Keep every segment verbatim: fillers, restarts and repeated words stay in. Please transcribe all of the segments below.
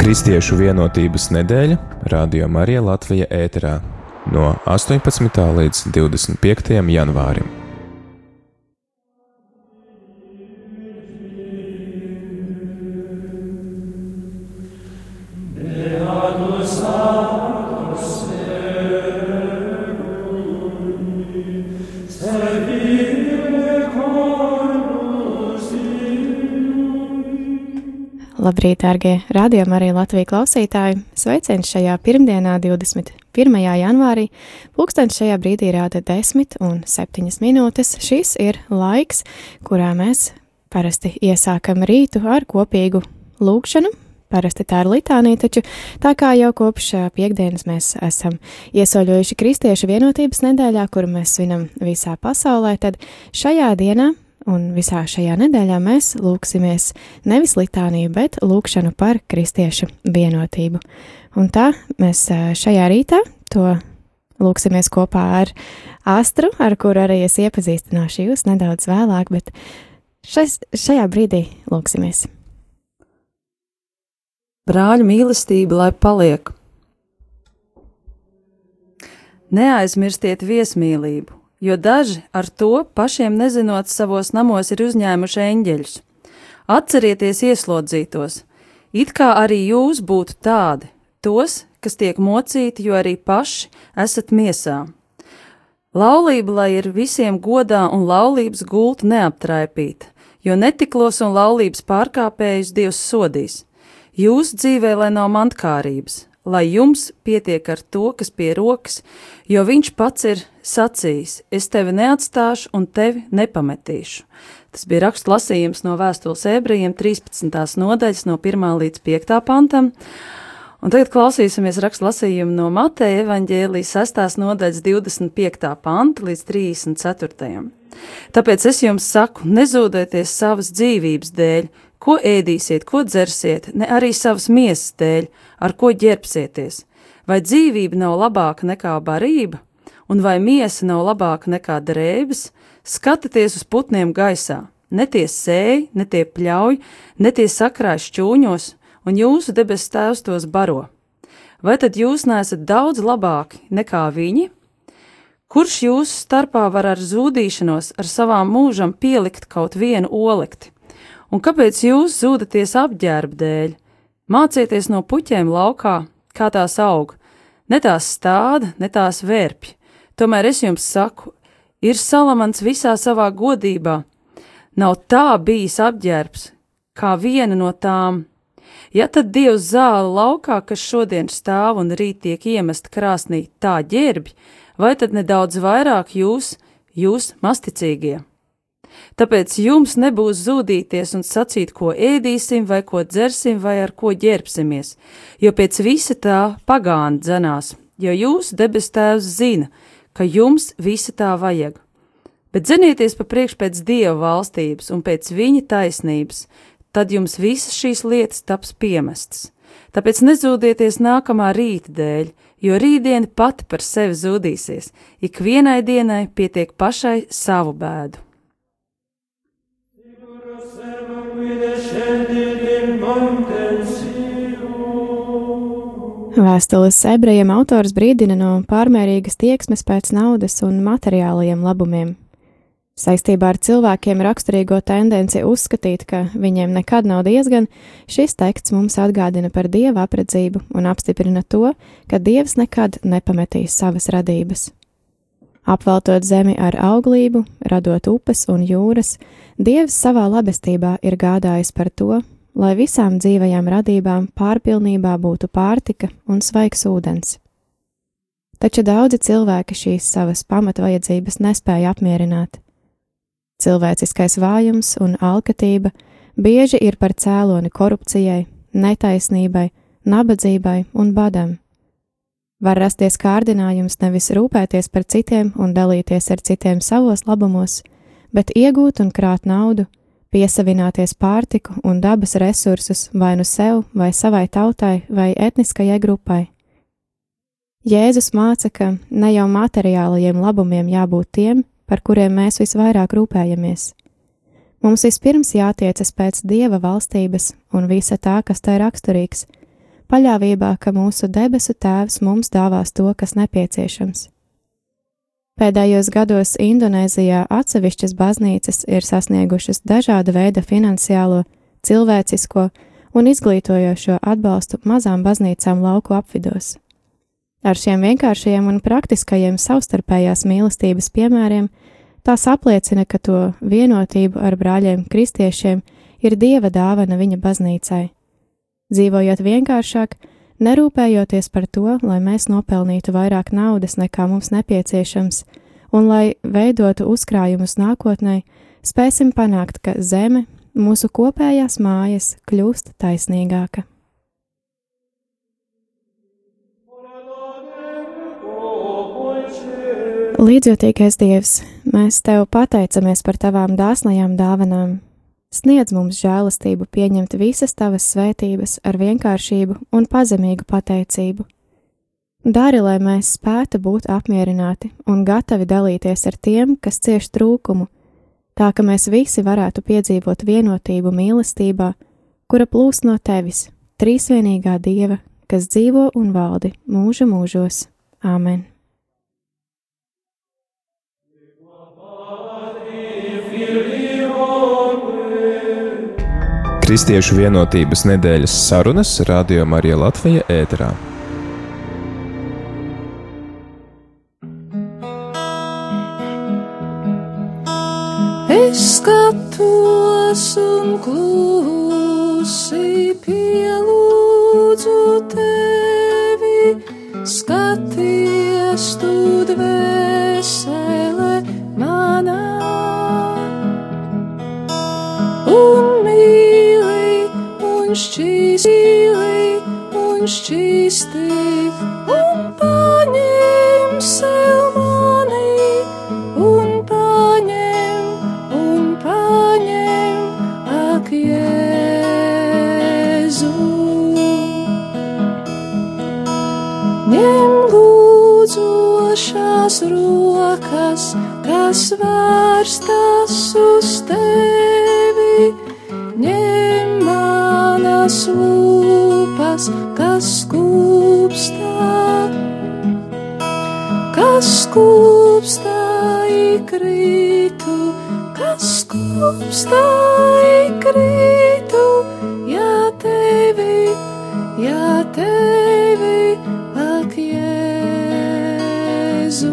Kristiešu vienotības nedēļa Radio Marija Latvija ēterā no astoņpadsmitā līdz divdesmit piektajam janvārim. Labrīt, dārgie Radio Marija Latvija klausītāji! Sveiciens šajā pirmdienā, divdesmit pirmajā janvārī. Pulkstenis šajā brīdī rāda desmit un septiņas minūtes. Šis ir laiks, kurā mēs parasti iesākam rītu ar kopīgu lūgšanu. Parasti tā ir litānija, taču tā kā jau kopš piekdienas mēs esam iesoļojuši Kristiešu vienotības nedēļā, kuru mēs svinam visā pasaulē, tad šajā dienā un visā šajā nedēļā mēs lūksimies nevis litāniju, bet lūkšanu par kristiešu vienotību. Un tā mēs šajā rītā to lūksimies kopā ar Astru, ar kuru arī es iepazīstināšu jūs nedaudz vēlāk, bet šais, šajā brīdī lūksimies. Brāļu mīlestība, lai paliek. Neaizmirstiet viesmīlību, jo daži ar to pašiem nezinot savos namos ir uzņēmuši eņģeļus. Atcerieties ieslodzītos, it kā arī jūs būtu tādi, tos, kas tiek mocīti, jo arī paši esat miesā. Laulība, lai ir visiem godā un laulības gulta neaptraipīta, jo netiklos un laulības pārkāpējus Dievs sodīs. Jūsu dzīvē, lai nav mantkārības, lai jums pietiek ar to, kas pie rokas, jo viņš pats ir sacījis, es tevi neatstāšu un tevi nepametīšu. Tas bija rakstu lasījums no vēstules ebrejiem trīspadsmitās nodaļas no pirmā līdz piektā pantam. Un tagad klausīsimies rakstu lasījumu no Mateja evaņģēlijas sestās nodaļas divdesmit piektā panta līdz trīsdesmit ceturtajam. Tāpēc es jums saku, nezūdieties savas dzīvības dēļ, ko ēdīsiet, ko dzersiet, ne arī savas miesas dēļ, ar ko ģērbsieties. Vai dzīvība nav labāka nekā barība, un vai miesa nav labāka nekā drēbes? Skatieties uz putniem gaisā, ne tie sēj, ne tie pļauj, ne tie sakrāj šķūņos, un jūsu debes tēvs tos baro. Vai tad jūs neesat daudz labāki nekā viņi? Kurš jūsu starpā var ar zūdīšanos, ar savām mūžam pielikt kaut vienu olekti? Un kāpēc jūs zūdaties apģērba dēļ? Mācieties no puķēm laukā, kā tās aug, ne tās stāda, ne tās vērpj. Tomēr es jums saku, ir Salamans visā savā godībā. Nav tā bijis apģērbs, kā viena no tām. Ja tad Dievs zāle laukā, kas šodien stāv un rīt tiek iemest krāsnī, tā ģērbj, vai tad nedaudz vairāk jūs, jūs masticīgie? Tāpēc jums nebūs zūdīties un sacīt, ko ēdīsim, vai ko dzersim, vai ar ko ģērbsimies, jo pēc visa tā pagāni dzenās, jo jūsu debes tēvs zina, ka jums visa tā vajag. Bet dzenieties pa priekš pēc Dieva valstības un pēc viņa taisnības, tad jums visas šīs lietas taps piemestas. Tāpēc nezūdieties nākamā rīta dēļ, jo rītdiena pati par sevi zūdīsies, ik vienai dienai pietiek pašai savu bēdu. Vēstules ebrejiem autors brīdina no pārmērīgas tieksmes pēc naudas un materiālajiem labumiem. Saistībā ar cilvēkiem raksturīgo tendenci uzskatīt, ka viņiem nekad nav diezgan, šis teksts mums atgādina par Dieva apredzību un apstiprina to, ka Dievs nekad nepametīs savas radības. Apveltot zemi ar auglību, radot upes un jūras, Dievs savā labestībā ir gādājis par to, lai visām dzīvajām radībām pārpilnībā būtu pārtika un svaigs ūdens. Taču daudzi cilvēki šīs savas pamatvajadzības nespēja apmierināt. Cilvēciskais vājums un alkatība bieži ir par cēloni korupcijai, netaisnībai, nabadzībai un badam. Var rasties kārdinājums nevis rūpēties par citiem un dalīties ar citiem savos labumos, bet iegūt un krāt naudu, piesavināties pārtiku un dabas resursus vai nu sev, vai savai tautai, vai etniskajai grupai. Jēzus māca, ka ne jau materiālajiem labumiem jābūt tiem, par kuriem mēs visvairāk rūpējamies. Mums vispirms jātiecas pēc Dieva valstības un visa tā, kas tai raksturīgs, paļāvībā, ka mūsu debesu Tēvs mums dāvās to, kas nepieciešams. Pēdējos gados Indonēzijā atsevišķas baznīcas ir sasniegušas dažāda veida finansiālo, cilvēcisko un izglītojošo atbalstu mazām baznīcām lauku apvidos. Ar šiem vienkāršajiem un praktiskajiem savstarpējās mīlestības piemēriem tās apliecina, ka to vienotību ar brāļiem kristiešiem ir Dieva dāvana viņa baznīcai. Dzīvojot vienkāršāk, nerūpējoties par to, lai mēs nopelnītu vairāk naudas nekā mums nepieciešams, un lai veidotu uzkrājumus nākotnē, spēsim panākt, ka zeme, mūsu kopējās mājas, kļūst taisnīgāka. Līdzjūtīgais Dievs, mēs Tev pateicamies par Tavām dāsnajām dāvanām. Sniedz mums žēlastību pieņemt visas Tavas svētības ar vienkāršību un pazemīgu pateicību. Dari, lai mēs spētu būt apmierināti un gatavi dalīties ar tiem, kas cieš trūkumu, tā ka mēs visi varētu piedzīvot vienotību mīlestībā, kura plūst no Tevis, trīsvienīgā Dieva, kas dzīvo un valdi mūža mūžos. Āmen. Kristiešu vienotības nedēļas sarunas Radio Marija Latvija ēterā. Es skatos un klusi pielūdzu Tevi, skaties tu dvēsele manā. Un mīli, un šķīsti, un šķīsti, un paņem sev mani, un paņem, un paņem, ak, Jēzu. Ņem lūdzošās rokas, kas vērstas uz Tevi, ņem manas lūpas, kas skūpstā, kas skūpstā ikrītu, kas skūpstā ikrītu, ja Tevi, ja Tevi, ak, Jēzu.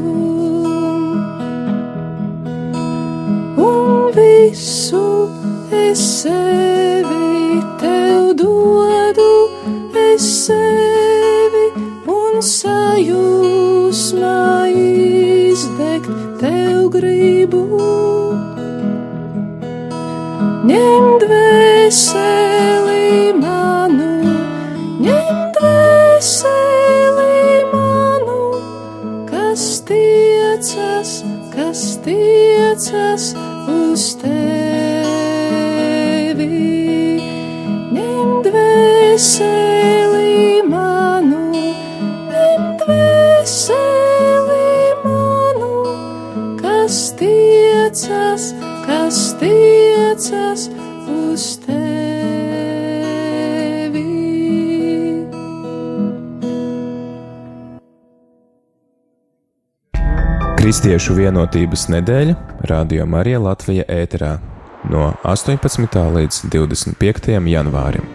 Un visu es sevi Tev dodu, es sevi un sajūsmā izdegt Tev gribu. Ņem dvēseli manu, ņem dvēseli manu, kas tiecas, kas tiecas uz Tevi. Ņem dvēseli manu, ņem dvēseli manu, kas tiecas, kas tiecas uz Tevi. Kristiešu vienotības nedēļa Radio Marija Latvija ēterā no astoņpadsmitā līdz divdesmit piektajam janvārim.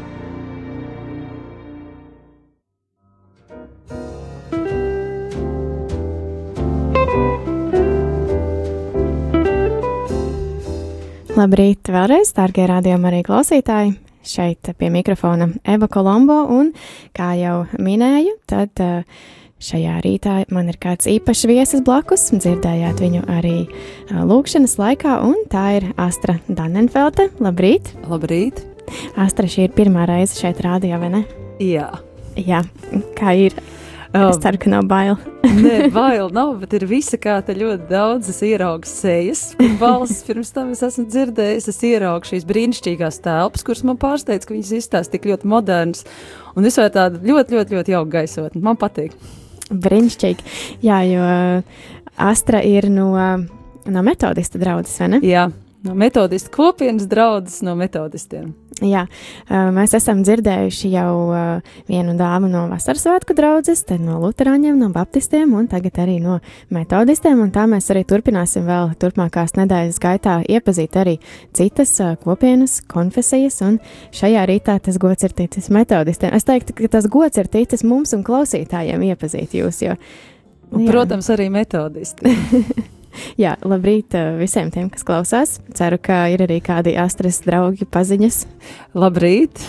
Labrīt vēlreiz, dārgie Radio Marija klausītāji! Šeit pie mikrofona Eva Kolombo, un, kā jau minēju, tad šajā rītā man ir kāds īpašs viesis blakus. Dzirdējāt viņu arī lūkšanas laikā, un tā ir Astra Dannenfelte. Labrīt! Labrīt! Astra, šī ir pirmā reize šeit rādio, vai ne? Jā. Jā, kā ir? Es ceru, ka nav bail. Nē, bail nav, bet ir visa kā te ļoti daudzas ieraugas sejas. Balsis pirms tam es esmu dzirdējis, es ieraugu šīs brīnišķīgās telpas, kuras man pārsteidz, ka viņas izstāsta tik ļoti modernas. Un vispār tāda ļoti, ļoti, ļoti jauka gaisotne. Man patīk. Brīnišķīgi. Jā, jo Astra ir no, no metodista draudzes, vai ne? Jā, no metodista kopienas draudzes no metodistiem. Jā, mēs esam dzirdējuši jau vienu dāmu no Vasaras svētku draudzes, tad no luterāņiem, no baptistiem un tagad arī no metodistiem, un tā mēs arī turpināsim vēl turpmākās nedēļas gaitā iepazīt arī citas kopienas, konfesijas, un šajā rītā tas gods ir ticis metodistiem. Es teiktu, ka tas gods ir ticis mums un klausītājiem iepazīt jūs, jo... Un, protams, arī metodisti. Jā, labrīt visiem tiem, kas klausās. Ceru, ka ir arī kādi Astras draugi paziņas. Labrīt!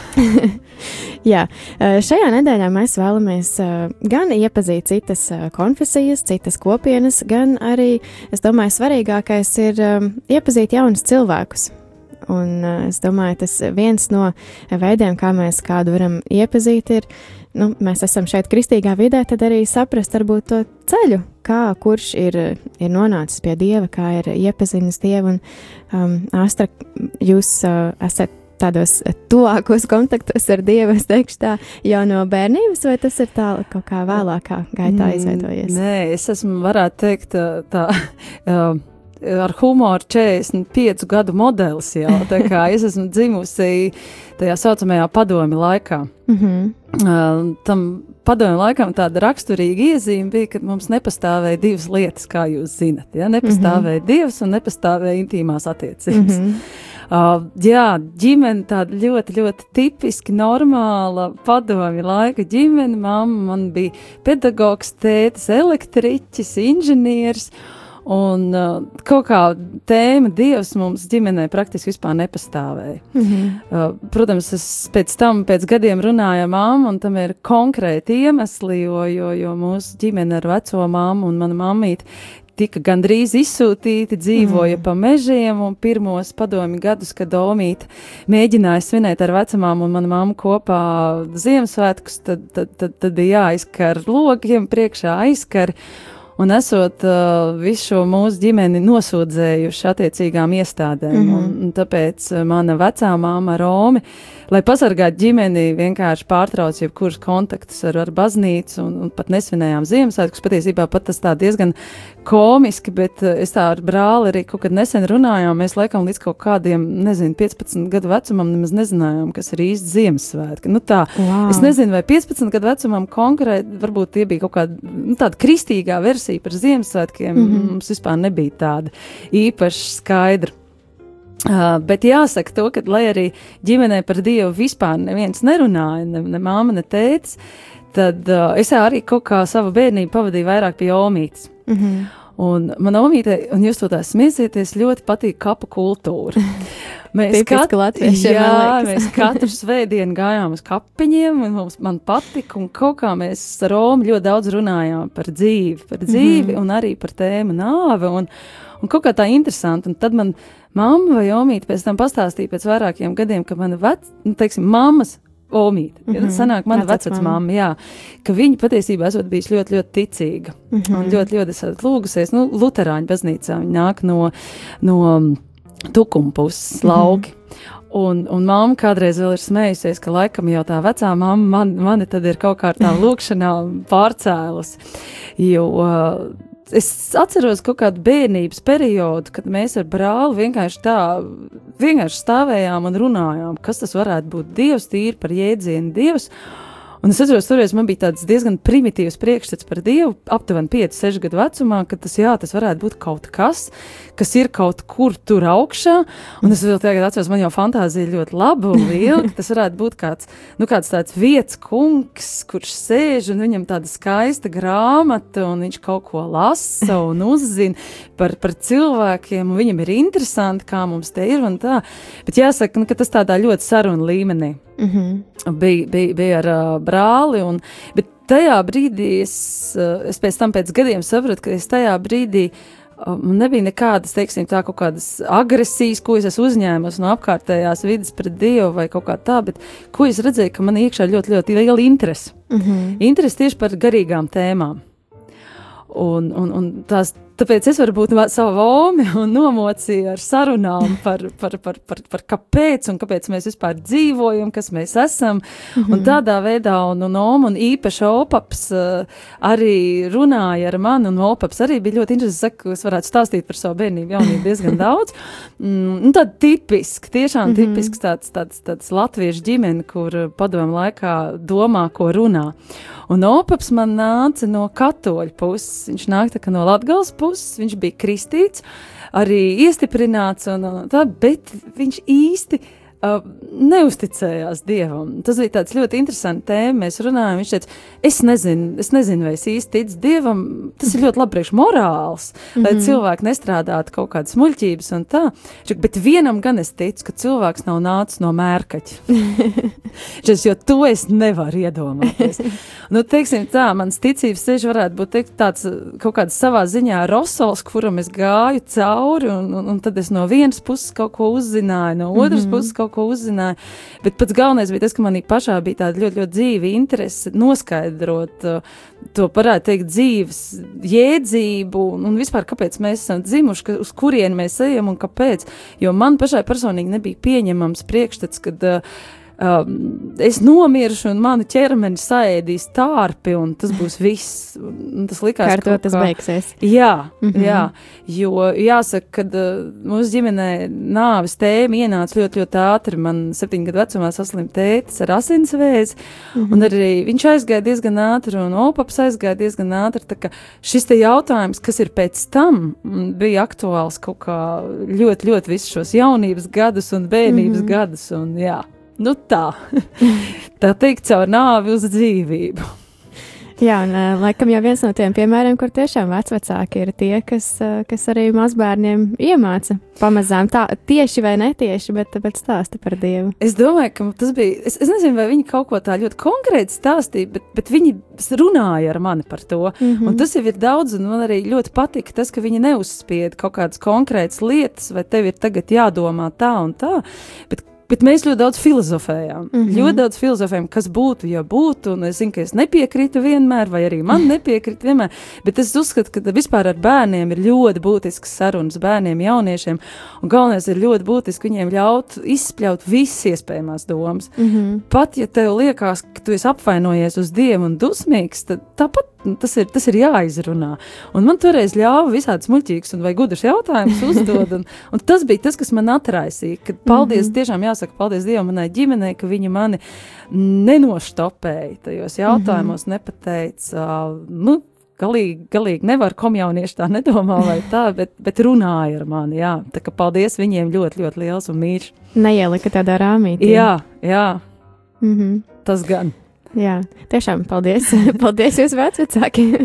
Jā, šajā nedēļā mēs vēlamies gan iepazīt citas konfesijas, citas kopienas, gan arī, es domāju, svarīgākais ir iepazīt jaunus cilvēkus. Un es domāju, tas viens no veidiem, kā mēs kādu varam iepazīt, ir, nu, mēs esam šeit kristīgā vidē, tad arī saprast varbūt to ceļu, kā kurš ir, ir nonācis pie Dieva, kā ir iepazinis Dievu. Un, um, Astra, jūs uh, esat tādos tuvākos kontaktos ar Dievu, es teikšu tā, jau no bērnības, vai tas ir tā kaut kā vēlākā gaitā izveidojies? Nē, es esmu, varētu teikt, tā... tā ar humoru četrdesmit piecu gadu modelis jau, tā kā es esmu dzimusi tajā saucamajā padomi laikā. Mm-hmm. Uh, tam padomi laikam tāda raksturīga iezīme bija, ka mums nepastāvēja divas lietas, kā jūs zinat, ja? Nepastāvēja mm-hmm. Dievs un nepastāvēja intīmās attiecības. Mm-hmm. Uh, jā, ģimene tāda ļoti, ļoti tipiski normāla padomi laika ģimene. Mamma man bija pedagogs, tētis, elektriķis, inženieris. Un uh, kaut kā tēma Dievs mums ģimenē praktiski vispār nepastāvēja. Mm-hmm. Uh, protams, es pēc tam, pēc gadiem runāju ar mammu, un tam ir konkrēti iemesli, jo, jo, jo mūsu ģimene ar veco mammu un mana mammīte tika gandrīz izsūtīti, dzīvoja mm. pa mežiem, un pirmos padomi gadus, kad Omīte mēģināja svinēt ar vecamām un mana mamma kopā Ziemassvētkus, tad, tad, tad, tad bija jāizkar logiem priekšā aizkar. Un esot uh, visu šo mūsu ģimeni nosūdzējuši attiecīgām iestādēm. Mm-hmm. un, un tāpēc mana vecā māma Romi, lai pasargātu ģimeni, vienkārši pārtrauc jebkurus kontaktus ar, ar baznīcu un, un pat nesvinējām Ziemassvētkus. Patiesībā pat tas tā diezgan komiski, bet uh, es tā ar brāli arī kaut kad nesen runājām. Mēs laikam līdz kaut kādiem, nezinu, piecpadsmit gadu vecumam nemaz nezinājām, kas ir īsti Ziemassvētki. Nu tā, wow. Es nezinu, vai piecpadsmit gadu vecumam konkrēti, varbūt tie bija kaut kāda, nu, tāda kristīgā versija par Ziemassvētkiem, mm-hmm. mums vispār nebija tāda īpaši skaidra. Uh, bet jāsaka to, ka, lai arī ģimenē par Dievu vispār neviens nerunāja, ne, ne māma, ne tētis, tad uh, es arī kaut kā savu bērnību pavadīju vairāk pie Omītes. Mm-hmm. Un man Omīte, un jūs to tā smiesieties, ļoti patīk kapu kultūra. Mēs, kat... Jā, mēs katru svētdienu gājām uz kapiņiem, un mums, man patika, un kaut kā mēs ar Romu ļoti daudz runājām par dzīvi, par dzīvi, mm-hmm. un arī par tēmu nāve, un, un kaut kā tā interesanti, un tad man mamma vai Omīte pēc tam pastāstīja pēc vairākiem gadiem, ka mana vec, nu, teiksim, mammas Omīte, mm-hmm. ja sanāk mana vecvecmāma, jā, ka viņa patiesībā esot bijis ļoti, ļoti ticīga, mm-hmm. un ļoti, ļoti esat lūgusies, nu, luterāņu baznīcā, viņa nāk no, no Tukuma puses lauki. Mm-hmm. Un, un mamma kādreiz vēl ir smējusies, ka laikam jau tā vecā mamma man, mani tad ir kaut kā tā lūkšanā pārcēlus. Jo uh, es atceros kaut kādu bērnības periodu, kad mēs ar brāli vienkārši tā, vienkārši stāvējām un runājām, kas tas varētu būt Dievs, tīri par jēdzienu Dievs. Un es atceros, toreiz man bija tāds diezgan primitīvs priekšstats par Dievu, aptuveni pieci seši gadu vecumā, ka tas, jā, tas varētu būt kaut kas, kas ir kaut kur tur augšā, un es vēl tagad atceros, man jau fantāzija ļoti laba un liela, ka tas varētu būt kāds, nu, kāds tāds vietas kungs, kurš sēž, un viņam tāda skaista grāmata, un viņš kaut ko lasa un uzzina par, par cilvēkiem, un viņam ir interesanti, kā mums te ir, un tā. Bet jāsaka, nu, ka tas tādā ļoti saruna līmenī. Mm-hmm. Bija, bija, bija ar uh, brāli, un, bet tajā brīdī es, uh, es pēc tam pēc gadiem sapratu, ka es tajā brīdī uh, nebija nekādas, teiksim, tā kaut kādas agresijas, ko es esmu uzņēmusi no apkārtējās vidas pret Dievu vai kaut kā tā, bet ko es redzēju, ka man iekšā ļoti, ļoti liela interese. Mm-hmm. Interese tieši par garīgām tēmām. Un, un, un tās tāpēc es varu būt savu vomi un nomocīju ar sarunām par, par, par, par, par kāpēc un kāpēc mēs vispār dzīvojam, kas mēs esam. Mm-hmm. Un tādā veidā, un, un Oma un īpaši Opaps uh, arī runāja ar mani, un Opaps arī bija ļoti interesanti, ka es varētu stāstīt par savu bērnību, jaunību diezgan daudz. Mm, un tad tipiski, tiešām mm-hmm. tipisks tāds, tāds, tāds latviešu ģimene, kur padomu laikā domā, ko runā. Un Opaps man nāca no katoļu puses, viņš nāk tā kā no Latgales puses, viņš bija kristīts, arī iestiprināts, un, un tā, bet viņš īsti uh, neusticējās Dievam. Tas bija tāds ļoti interesants tēma, mēs runājam, viņš teica, es nezinu, es nezinu, vai es īsti ticu Dievam, tas ir ļoti labi priekš morāls, mm-hmm. lai cilvēki nestrādātu kaut kādas muļķības un tā, bet vienam gan es ticu, ka cilvēks nav nācis no mērkaķa. Šis, jo to es nevaru iedomāties. Nu, teiksim tā, mans ticības ceļš varētu būt teikt, tāds kaut kāds savā ziņā rosols, kuram es gāju cauri, un, un, un tad es no vienas puses kaut ko uzzināju, no otras mm-hmm. puses kaut ko uzzināju, bet pats galvenais bija tas, ka manī pašā bija tāda ļoti, ļoti dzīva interese noskaidrot uh, to, varētu teikt, dzīves jēdzību, un, un vispār kāpēc mēs esam dzimuši, ka, uz kurieni mēs ejam un kāpēc, jo man pašai personīgi nebija pieņemams priekšstats, kad uh, Um, es nomiršu un manu ķermeni saēdīs tārpi un tas būs viss. Un tas likās, kā ar to tas kā... beigsies. Jā, mm-hmm. jā, jo jāsaka, kad uh, mūsu ģimenē nāves tēma ienāca ļoti, ļoti ātri. Man septiņu gadu vecumā saslim tētis ar asinsvēzi, mm-hmm. un arī viņš aizgāja diezgan ātri un Opaps aizgāja diezgan ātri. Tā kā šis te jautājums, kas ir pēc tam, bija aktuāls kaut kā ļoti, ļoti visus šos jaunības gadus un bērnības mm-hmm. gadus. Un, jā. Nu tā, tā teikt caur nāvi uz dzīvību. Jā, un laikam jau viens no tiem piemēriem, kur tiešām vecvecāki ir tie, kas, kas arī mazbērniem iemāca pamazām tā, tieši vai netieši, bet, bet stāsta par Dievu. Es domāju, ka tas bija, es, es nezinu, vai viņi kaut ko tā ļoti konkrēti stāstīja, bet, bet viņi runāja ar mani par to. Mm-hmm. Un tas jau ir daudz, un man arī ļoti patika tas, ka viņi neuzspieda kaut kādas konkrētas lietas, vai tev ir tagad jādomā tā un tā, bet Bet mēs ļoti daudz filozofējām. Mm-hmm. Ļoti daudz filozofējām, kas būtu, ja būtu, un es zinu, ka es nepiekrītu vienmēr, vai arī man nepiekrīt vienmēr, bet es uzskatu, ka vispār ar bērniem ir ļoti būtisks sarunas bērniem, jauniešiem, un galvenais ir ļoti būtiski viņiem ļaut izspļaut visas iespējamās domas. Mm-hmm. Pat, ja tev liekas, ka tu esi apvainojies uz Dievu un dusmīgs, tad tāpat tas ir, tas ir jāizrunā. Un man toreiz ļāva visādas muļķīgas un vai gudras jautājumus uzdod, un, un tas bija tas, kas man atraisīja, kad paldies, mm-hmm. tiešām jāsaka paldies Dievam manai ģimenei, ka viņi mani nenoštopēja tajos jautājumos, mm-hmm. nepateica, nu, galīgi, galīgi nevar komjaunieši tā nedomā vai tā, bet, bet runāja ar mani, jā. Tā kā paldies viņiem ļoti, ļoti liels un mīļš. Neielika tādā rāmītī. Jā, jā, mm-hmm. tas gan. Jā, tiešām paldies. Paldies jūs vecvecākiem.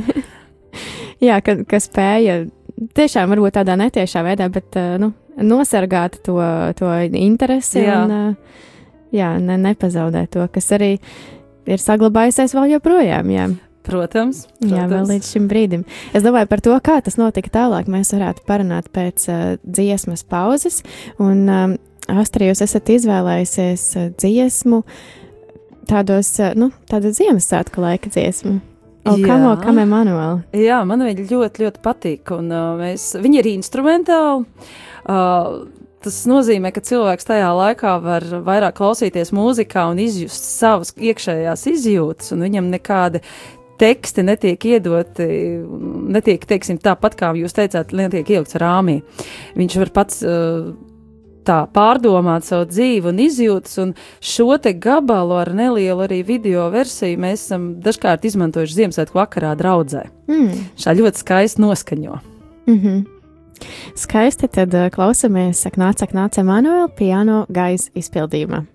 Jā, ka, ka spēja tiešām varbūt tādā netiešā veidā, bet nu, nosargāt to, to interesi jā. un jā, ne, nepazaudēt to, kas arī ir saglabājusies vēl joprojām. Jā. Protams, protams. Jā, vēl līdz šim brīdim. Es domāju par to, kā tas notika tālāk. Mēs varētu parunāt pēc uh, dziesmas pauzes. Un, um, Astra, jūs esat izvēlējusies uh, dziesmu tādos, nu, tāda Ziemassvētku laika dziesma. O, kamo, kam Emanuela? Jā, man viņa ļoti, ļoti patīk, un uh, mēs, viņa ir instrumentāli. Uh, tas nozīmē, ka cilvēks tajā laikā var vairāk klausīties mūzikā un izjust savas iekšējās izjūtas, un viņam nekādi teksti netiek iedoti, netiek, teiksim, tāpat kā jūs teicāt, netiek ielikts rāmī. Viņš var pats uh, tā pārdomāt savu dzīvi un izjūtas, un šo te gabalu ar nelielu arī video versiju mēs esam dažkārt izmantojuši Ziemassvētku vakarā draudzē. Mm. Šā ļoti skaisti noskaņo. Mm-hmm. Skaisti, tad uh, klausamies, sak nāc, sak nāc Emanuela piano gaisa izpildījumā.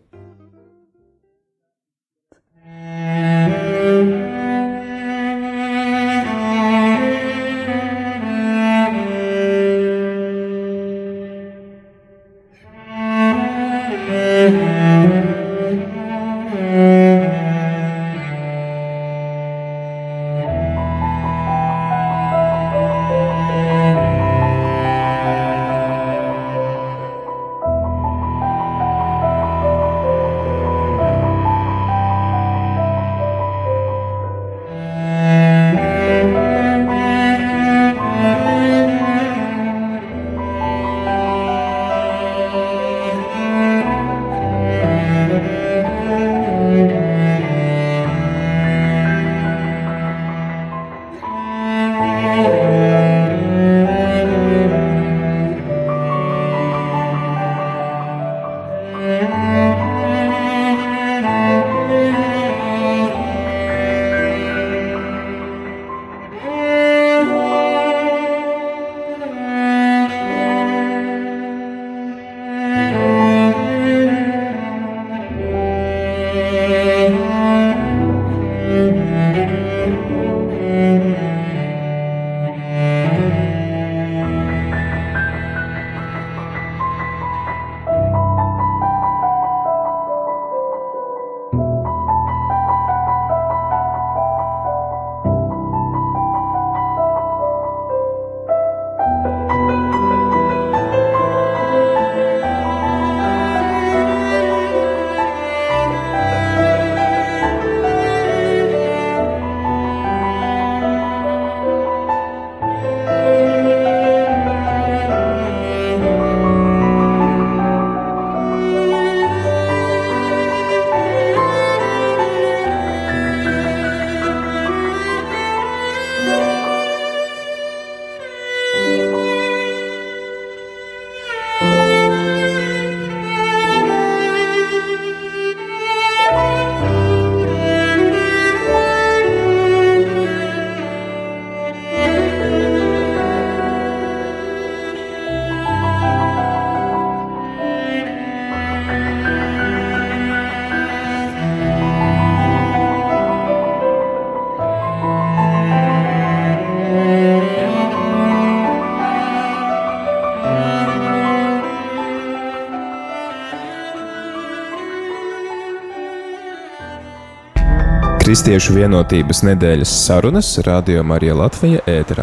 Kristiešu vienotības nedēļas sarunas Radio Marija Latvija ēterā.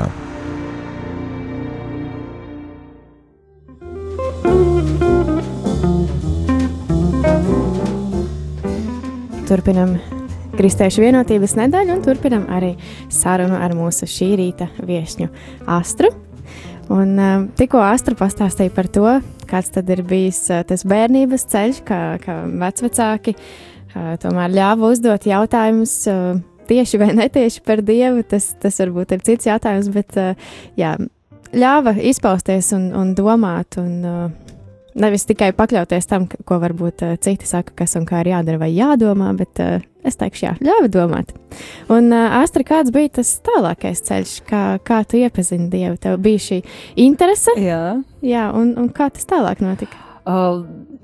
Turpinam Kristiešu vienotības nedēļu un turpinam arī sarunu ar mūsu šī rīta viešņu Astru. Un uh, tikko Astra pastāstīja par to, kāds tad ir bijis uh, tas bērnības ceļš, kā, kā vecvecāki uh, tomēr ļāva uzdot jautājumus uh, tieši vai netieši par Dievu. Tas, tas varbūt ir cits jautājums, bet uh, jā, ļāva izpausties un, un domāt un uh, nevis tikai pakļauties tam, ko varbūt uh, citi saka, kas un kā ir jādara vai jādomā, bet uh, es teikšu, jā, ļāva domāt. Un, uh, Astra, kāds bija tas tālākais ceļš, kā, kā tu iepazini Dievu? Tev bija šī interese? Jā. Jā, un, un kā tas tālāk notika? Uh,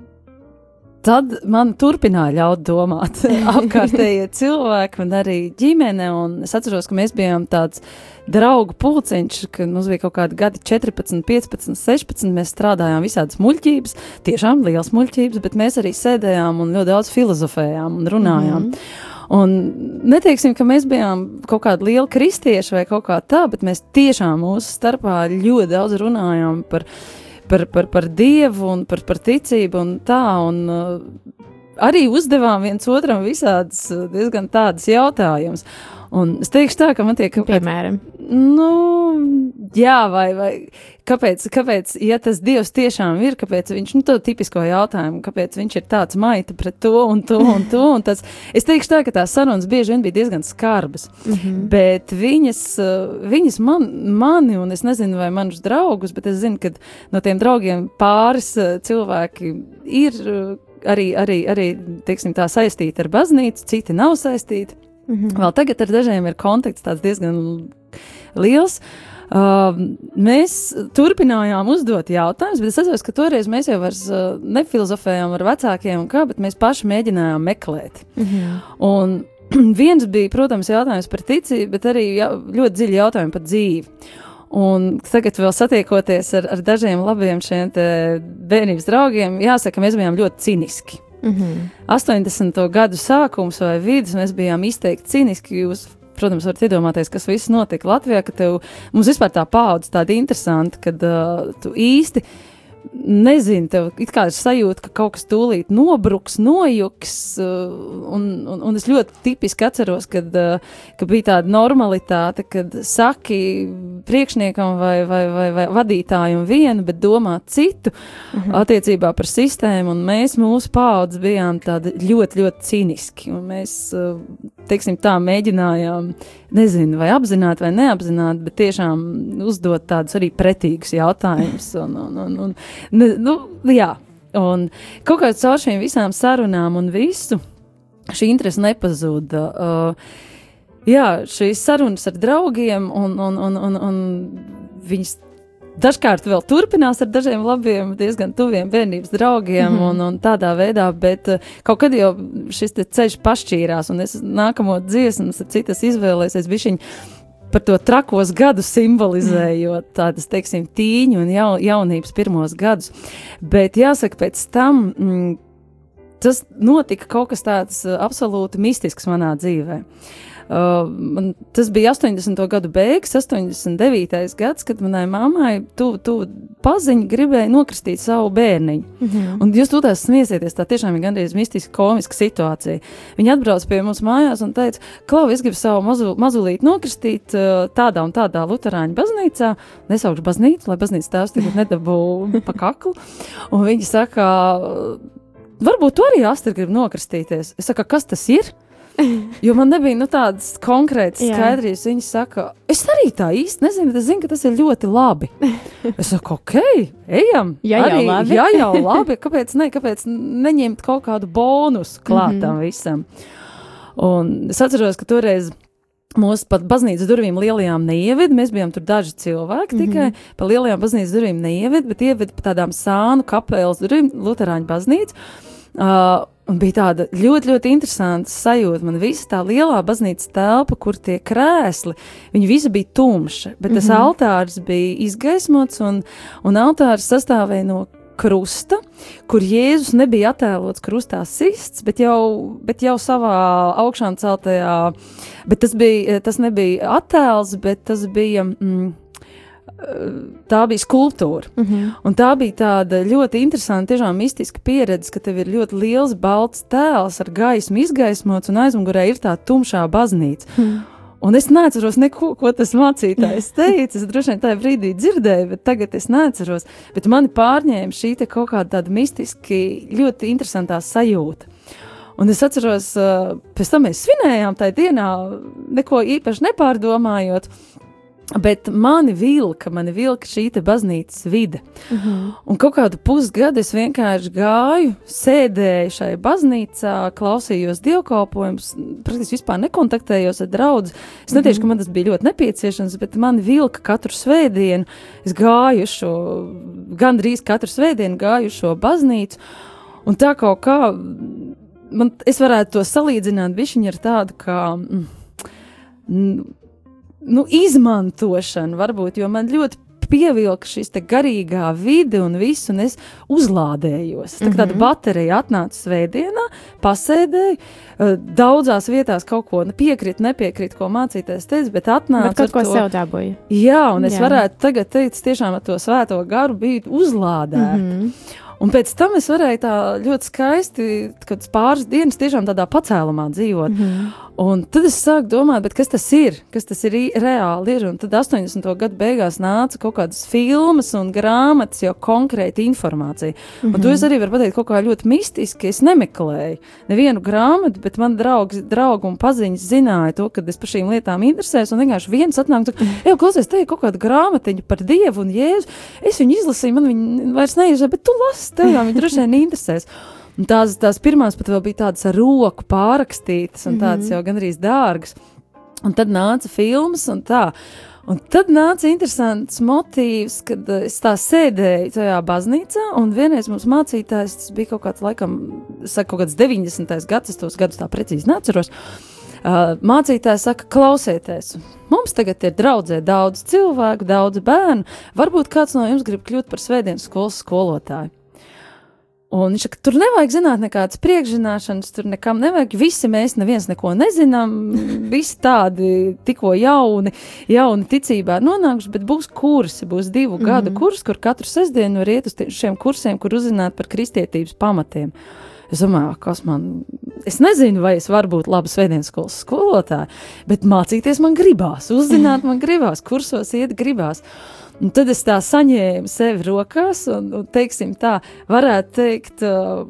tad man turpināja ļaut domāt apkārtējie cilvēki un arī ģimene, un es atceros, ka mēs bijām tāds draugu pulciņš, ka mums bija kaut kādi gadi četrpadsmit, piecpadsmit, sešpadsmit, mēs strādājām visādas muļķības, tiešām liels muļķības, bet mēs arī sēdējām un ļoti daudz filozofējām un runājām. Mm-hmm. Un neteiksim, ka mēs bijām kaut kādi lieli kristieši vai kaut kā tā, bet mēs tiešām mūsu starpā ļoti daudz runājām par, par, par, par Dievu un par, par ticību un tā, un uh, arī uzdevām viens otram visādas diezgan tādas jautājumus. Un es teikšu tā, ka man tiek kaut kāds... Piemēram. Nu, jā, vai, vai kāpēc, kāpēc, ja tas Dievs tiešām ir, kāpēc viņš, nu, to tipisko jautājumu, kāpēc viņš ir tāds maita pret to un to un to, un tas, es teikšu tā, ka tās sarunas bieži vien bija diezgan skarbas, mm-hmm. bet viņas, viņas man, mani, un es nezinu, vai manus draugus, bet es zinu, ka no tiem draugiem pāris cilvēki ir arī, arī, arī, teiksim, tā saistīti ar baznīcu, citi nav saistīti. Mm-hmm. Vēl tagad ar dažiem ir kontakts tāds diezgan liels. Uh, mēs turpinājām uzdot jautājumus, bet es atceros, ka toreiz mēs jau vairs uh, nefilozofējām ar vecākiem un kā, bet mēs paši mēģinājām meklēt. Mm-hmm. Un viens bija, protams, jautājums par ticību, bet arī jā, ļoti dziļi jautājumi par dzīvi. Un tagad vēl satiekoties ar, ar dažiem labiem šiem te bērnības draugiem, jāsaka, mēs bijām ļoti ciniski. Mm-hmm. astoņdesmito gadu sākums vai vidus mēs bijām izteikti cīniski. Jūs, protams, varat iedomāties, kas viss notika Latvijā, ka tev, mums vispār tā paudze tāda interesanta, kad uh, tu īsti nezini, tev it kā ir sajūta, ka kaut kas tūlīt nobruks, nojuks, uh, un, un, un es ļoti tipiski atceros, kad, uh, ka bija tāda normalitāte, kad saki priekšniekam vai, vai, vai, vai vadītājam vienu, bet domā citu mhm. attiecībā par sistēmu, un mēs mūsu paudze bijām tādi ļoti, ļoti cīniski, un mēs, uh, teiksim tā, mēģinājām, nezinu, vai apzināti vai neapzināti, bet tiešām uzdot tādus arī pretīgus jautājumus, un, un, un, un ne, nu, jā, un kaut kā caur šīm visām sarunām un visu šī interese nepazuda. Uh, jā, šīs sarunas ar draugiem, un, un, un, un, un viņas dažkārt vēl turpinās ar dažiem labiem, diezgan tuviem bērnības draugiem, mm-hmm. un, un tādā veidā, bet uh, kaut kad jau šis te ceļš pašķīrās, un es nākamo dziesmas, ar citas izvēlēsies bišķiņ par to trakos gadus simbolizējot tādas, teiksim, tīņu un jau, jaunības pirmos gadus. Bet jāsaka, pēc tam mm, tas notika kaut kas tāds uh, absolūti mistisks manā dzīvē. Uh, man, tas bija astoņdesmito gadu beigas, astoņdesmit devītais gads, kad manai mammai tu, tu paziņa gribēja nokristīt savu bērniņu. Mm-hmm. Un jūs tūtās smiesieties, tā tiešām ir gandrīz mistiski komiska situācija. Viņa atbrauc pie mums mājās un teica, Klau, es gribu savu mazu, mazulīti nokristīt uh, tādā un tādā luterāņu baznīcā. Nesaukšu baznīcu, lai baznīcas tēvs tagad nedabū pa kaklu. Un viņa saka, varbūt tu arī, Astrid, grib nokristīties. Es saku, kas tas ir? Jo man nebija nu, tādas konkrētas skaidrības. Viņa saka, es arī tā īsti nezinu, bet es zinu, ka tas ir ļoti labi. Es saku, ok, ejam. Jā, arī, jau labi. Jā, jau labi. Kāpēc, ne, kāpēc neņemt kaut kādu bonusu klātam mm-hmm. visam? Un es atceros, ka toreiz mūsu pat baznīcas durvīm lielajām neieved, mēs bijām tur daži cilvēki mm-hmm. tikai, pa lielajām baznīcas durvīm neieved, bet ieved pa tādām sānu kapēles durvīm, luterāņu baznīcu. Uh, un bija tāda ļoti, ļoti interesanta sajūta. Man visa tā lielā baznīcas telpa, kur tie krēsli, viņi visi bija tumši, bet tas mm-hmm. altārs bija izgaismots, un, un altārs sastāvēja no krusta, kur Jēzus nebija attēlots krustā sists, bet jau, bet jau savā augšām celtajā, bet tas, bija, tas nebija attēls, bet tas bija... Mm, tā bija skulptūra. Uh-huh. Un tā bija tāda ļoti interesanta, tiešām mistiska pieredze, ka tev ir ļoti liels balts tēls ar gaismu izgaismots un aizmugurē ir tā tumšā baznīca. Uh-huh. Un es neatceros neko, ko tas mācītājs teica. Es droši vien tajā brīdī dzirdēju, bet tagad es neatceros. Bet mani pārņēma šī te kaut kāda tāda mistiski ļoti interesantā sajūta. Un es atceros, pēc tam mēs svinējām tajā dienā, neko īpaši nepārdomājot, bet mani vilka, mani vilka šī te baznīcas vide. Uh-huh. Un kaut kādu pusgadu es vienkārši gāju, sēdēju šai baznīcā, klausījos dievkalpojumus, praktiski vispār nekontaktējos ar draudzi. Es neteikšu, uh-huh. ka man tas bija ļoti nepieciešams, bet mani vilka katru svētdienu. Es gāju šo, gandrīz katru svētdienu gāju šo baznīcu, un tā kaut kā, man, es varētu to salīdzināt bišķiņi ar tādu kā... Mm, Nu, izmantošana varbūt, jo man ļoti pievilka šis te garīgā vide un viss, un es uzlādējos. Tā kā tāda baterija atnāca svētdienā, pasēdēju, daudzās vietās kaut ko piekrit, nepiekrit, ko mācītājs teica, bet atnāca bet kaut ko to... sev dabūja. Jā, un es Jā. varētu tagad teikt, tiešām ar to svēto garu biju uzlādēta. Mm-hmm. Un pēc tam es varēju tā ļoti skaisti, kad pāris dienas tiešām tādā pacēlumā dzīvot. Mm-hmm. Un tad es sāku domāt, bet kas tas ir? Kas tas ir reāli ir? Un tad astoņdesmito gadu beigās nāca kaut kādas filmas un grāmatas, jau konkrēta informācija. Mm-hmm. Un to es arī varu pateikt kaut kā ļoti mistiski. Es nemeklēju nevienu grāmatu, bet man draugs, draugi un paziņas zināja to, kad es par šīm lietām interesēs, un vienkārši viens atnāk, tu, jau klausies, te ir kaut kāda grāmatiņa par Dievu un Jēzu. Es viņu izlasīju, man viņa vairs neinteresē, bet tu lasi, tev jau viņa droši vien interesēs. Un tās, tās pirmās pat vēl bija tādas ar roku pārrakstītas un tādas mm-hmm. jau gandrīz dārgas. Un tad nāca filmas un tā. Un tad nāca interesants motīvs, kad es tā sēdēju tajā baznīcā, un vienreiz mums mācītājs, tas bija kaut kāds laikam, saka, kaut kāds deviņdesmitais gads, es tos gadus tā precīzi neatceros, uh, mācītājs saka, klausieties, mums tagad ir draudzē daudz cilvēku, daudz bērnu, varbūt kāds no jums grib kļūt par svētdienas skolas skolotāju. Un viņš saka, tur nevajag zināt nekādas priekšzināšanas, tur nekam nevajag, visi mēs neviens neko nezinām, visi tādi tikko jauni, jauni ticībā nonākuši, bet būs kursi, būs divu mm-hmm. gadu kurs, kur katru sestdienu var iet uz šiem kursiem, kur uzzināt par kristietības pamatiem. Es domāju, kas man, es nezinu, vai es varu būt laba svētdienas skolas skolotāja, bet mācīties man gribās, uzzināt man gribās, kursos iet gribās. Un tad es tā saņēmu sevi rokās un, un teiksim tā, varētu teikt, uh,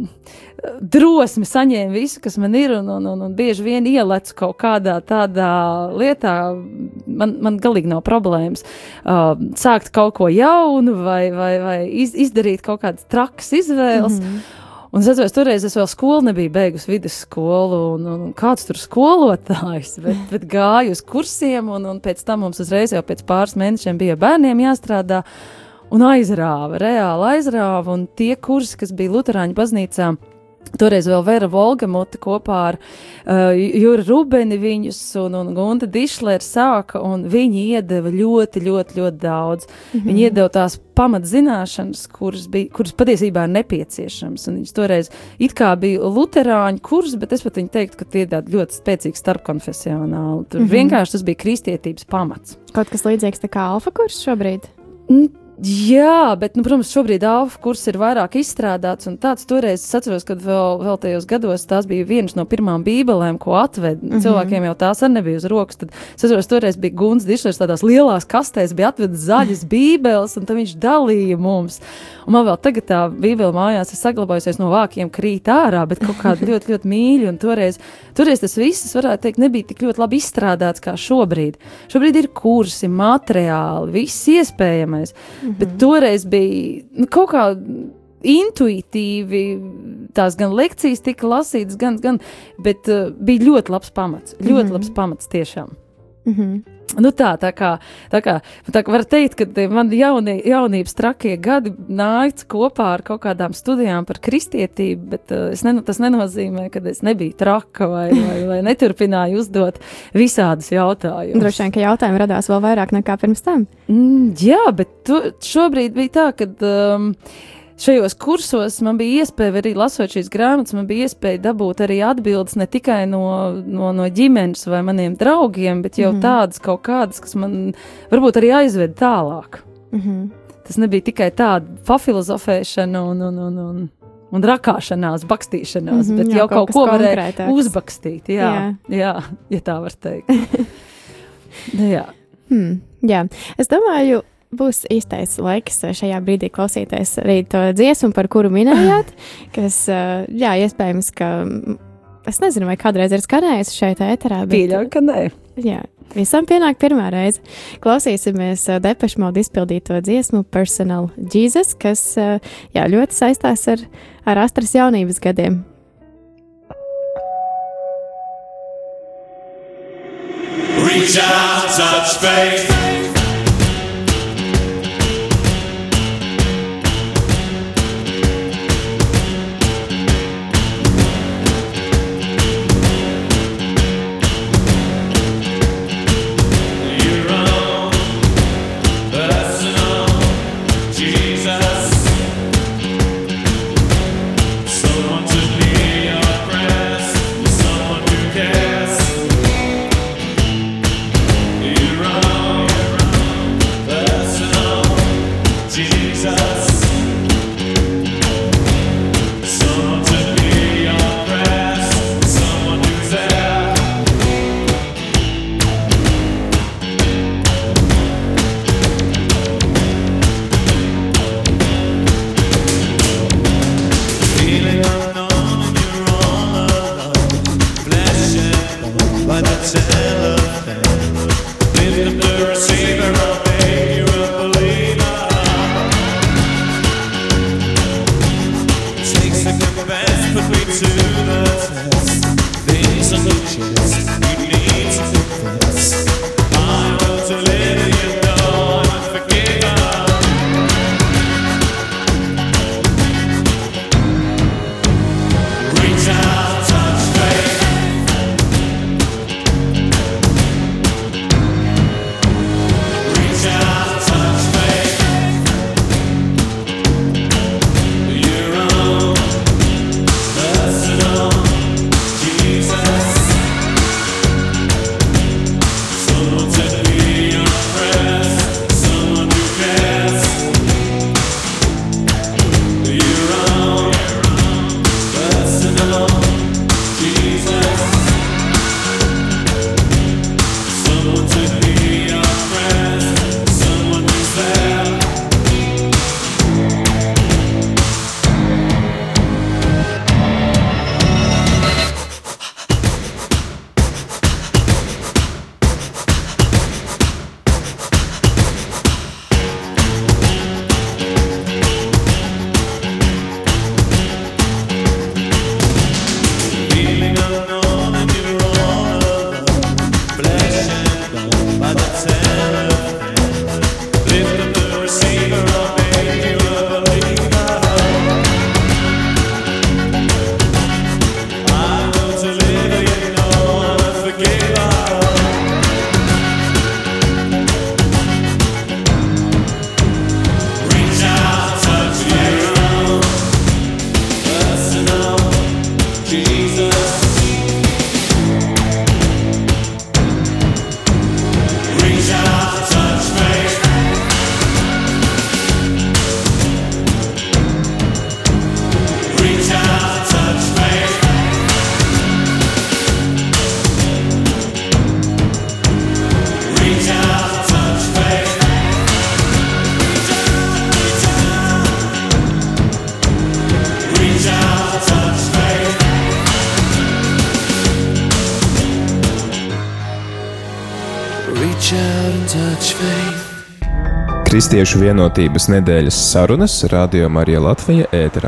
drosmi saņēmu visu, kas man ir, un, un, un, un bieži vien ielecu kaut kādā tādā lietā, man, man galīgi nav problēmas uh, sākt kaut ko jaunu vai, vai, vai iz, izdarīt kaut kādas trakas izvēles. Mm-hmm. Un es atceros, toreiz es vēl skolu nebiju beigusi vidusskolu, un, un, un kāds tur skolotājs, bet, bet gāju uz kursiem, un, un pēc tam mums uzreiz jau pēc pāris mēnešiem bija bērniem jāstrādā, un aizrāva, reāli aizrāva, un tie kursi, kas bija Luterāņu baznīcā, toreiz vēl Vera Volgamote kopā ar uh, Juri Rubeni viņus un, un Gunta Dišlēra sāka, un viņi iedeva ļoti, ļoti, ļoti daudz. Mm-hmm. Viņi iedeva tās pamatzināšanas, kuras, bija, kuras patiesībā ir nepieciešams. Un viņš toreiz it kā bija luterāņu kurs, bet es pat viņu teiktu, ka tie ir ļoti spēcīgi starpkonfesionāli. Tur mm-hmm. vienkārši tas bija kristietības pamats. Kaut kas līdzīgs tā kā alfa kurs šobrīd? Mm. Jā, bet, nu, protams, šobrīd alfa kurs ir vairāk izstrādāts, un tāds toreiz es atceros, kad vēl, vēl tajos gados tās bija vienas no pirmām bībelēm, ko atved. Mm-hmm. Cilvēkiem jau tās arī nebija uz rokas, tad es atceros, toreiz bija Guns Dišlers tādās lielās kastēs, bija atvedas zaļas bībeles, un tad viņš dalīja mums. Un man vēl tagad tā bībele mājās ir saglabājusies no vākiem krīt ārā, bet kaut kāda ļoti, ļoti mīļa, un toreiz, toreiz tas viss, varētu teikt, nebija tik ļoti labi izstrādāts kā šobrīd. Šobrīd ir kursi, materiāli, viss iespējamais. Mm-hmm. Bet toreiz bija nu, kaut kā intuitīvi, tās gan lekcijas tika lasītas, gan, gan bet uh, bija ļoti labs pamats, ļoti mm-hmm. labs pamats tiešām. Mm-hmm. Nu tā, tā kā, tā kā, tā kā var teikt, ka man jauni, jaunības trakie gadi nāca kopā ar kaut kādām studijām par kristietību, bet uh, es ne, tas nenozīmē, ka es nebiju traka vai, vai, vai neturpināju uzdot visādus jautājumus. Droši vien, ka jautājumi radās vēl vairāk nekā pirms tam. Mm, jā, bet tu, šobrīd bija tā, ka um, šajos kursos man bija iespēja, arī lasot šīs grāmatas, man bija iespēja dabūt arī atbildes ne tikai no, no, no ģimenes vai maniem draugiem, bet jau mm-hmm. tādas kaut kādas, kas man varbūt arī aizved tālāk. Mm-hmm. Tas nebija tikai tāda pafilozofēšana un, un, un, un, un rakāšanās, bakstīšanās, mm-hmm, bet jā, jau kaut, kaut ko varēja uzbakstīt. Jā, jā. jā, ja tā var teikt. jā. Hmm, jā, es domāju, būs īstais laiks šajā brīdī klausīties arī to dziesmu, par kuru minējāt, kas, jā, iespējams, ka, es nezinu, vai kādreiz ir skanējusi šeit ēterā, bet... Pieļauju, ka nē. Jā, visam pienāk pirmā reize. Klausīsimies Depeche Mode izpildīto dziesmu Personal Jesus, kas, jā, ļoti saistās ar, ar Astras jaunības gadiem. Reach out, touch faith. Kristiešu vienotības nedēļas sarunas Radio Marija Latvija ēterā.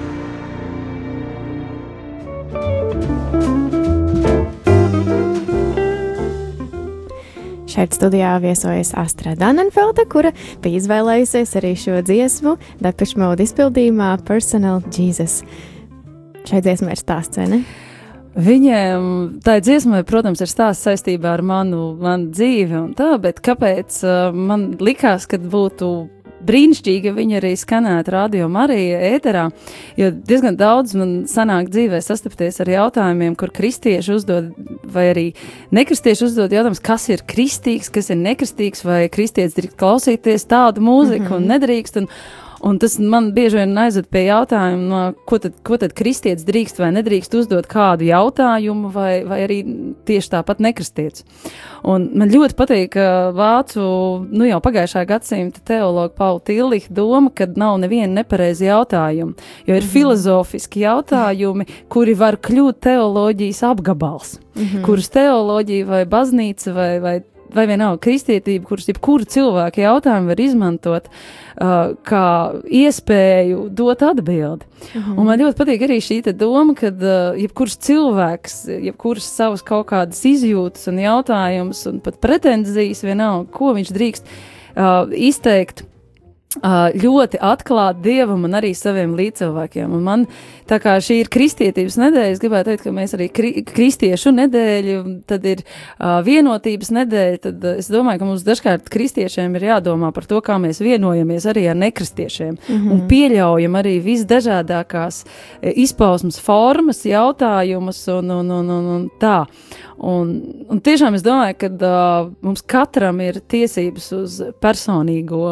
Šeit studijā viesojas Astra Danenfelda, kura bija izvēlējusies arī šo dziesmu Depeche Mode izpildījumā Personal Jesus. Šai dziesmai ir stāsts, vai ne? Viņiem, tā dziesmai, protams, ir stāsts saistībā ar manu, manu dzīvi un tā, bet kāpēc uh, man likās, ka būtu brīnišķīgi, ja viņi arī skanētu Radio Marija ēterā, jo diezgan daudz man sanāk dzīvē sastapties ar jautājumiem, kur kristieši uzdod, vai arī nekristieši uzdod jautājums, kas ir kristīgs, kas ir nekristīgs, vai kristietis drīkst klausīties tādu mūziku mm-hmm. un nedrīkst, un Un tas man bieži vien aizved pie jautājuma, ko tad, ko tad kristietis drīkst vai nedrīkst uzdot kādu jautājumu, vai, vai arī tieši tāpat nekristietis. Un man ļoti patīk vācu, nu jau pagājušā gadsimta teologa Paula Tillicha doma, kad nav neviena nepareizi jautājumi, jo ir mm-hmm. filozofiski jautājumi, kuri var kļūt teoloģijas apgabals, mm-hmm. kurus teoloģija vai baznīca vai, vai vai vienalga kristietība, kuras jebkura cilvēka jautājumu var izmantot uh, kā iespēju dot atbildi. Mhm. Un man ļoti patīk arī šī te doma, kad uh, jebkurš cilvēks, jebkuras savas kaut kādas izjūtas un jautājumus un pat pretenzijas vienalga, ko viņš drīkst uh, izteikt, Uh, ļoti atklāt Dievam un arī saviem līdzcilvēkiem. Un man, tā kā šī ir kristietības nedēļa, es gribētu teikt, ka mēs arī kri kristiešu nedēļu, tad ir uh, vienotības nedēļa, tad uh, es domāju, ka mums dažkārt kristiešiem ir jādomā par to, kā mēs vienojamies arī ar nekristiešiem mm-hmm. un pieļaujam arī visdažādākās izpausmes formas, jautājumus un, un, un, un, un tā. Un, un tiešām es domāju, ka uh, mums katram ir tiesības uz personīgo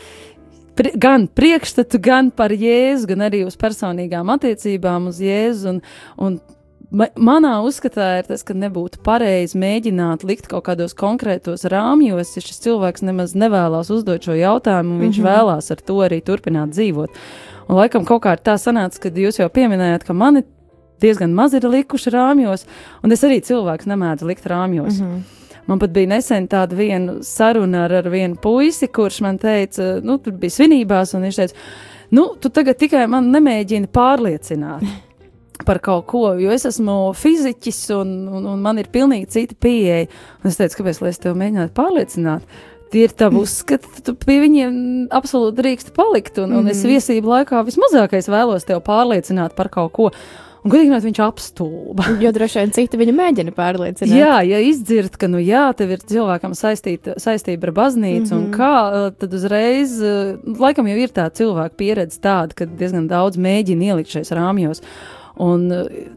gan priekšstatu, gan par Jēzu, gan arī uz personīgām attiecībām uz Jēzu, un, un ma manā uzskatā ir tas, ka nebūtu pareizi mēģināt likt kaut kādos konkrētos rāmjos, ja šis cilvēks nemaz nevēlās uzdot šo jautājumu, un viņš mm-hmm. vēlās ar to arī turpināt dzīvot. Un laikam kaut kā tā sanāca, kad jūs jau pieminējāt, ka mani diezgan maz ir likuši rāmjos, un es arī cilvēks nemēdzu likt rāmjos. Mm-hmm. Man pat bija nesen tāda viena saruna ar, ar vienu puisi, kurš man teica, nu, tur bija svinībās, un viņš teica, nu, tu tagad tikai man nemēģini pārliecināt par kaut ko, jo es esmu fiziķis, un, un, un man ir pilnīgi cita pieeja. Un es teicu, kāpēc, lai es tev mēģinātu pārliecināt? Tie ir tavi uzskati, tu pie viņiem absolūti drīkst palikt, un, un es viesību laikā vismazākais vēlos tev pārliecināt par kaut ko. Un, godīgi, viņš apstulba. Jo droši vien citi viņu mēģina pārliecināt. Jā, ja izdzird, ka, nu jā, tev ir cilvēkam saistīta, saistība ar baznīcu, mm-hmm. un kā, tad uzreiz, laikam jau ir tā cilvēka pieredze tāda, ka diezgan daudz mēģina ielikt šais rāmjos. Un,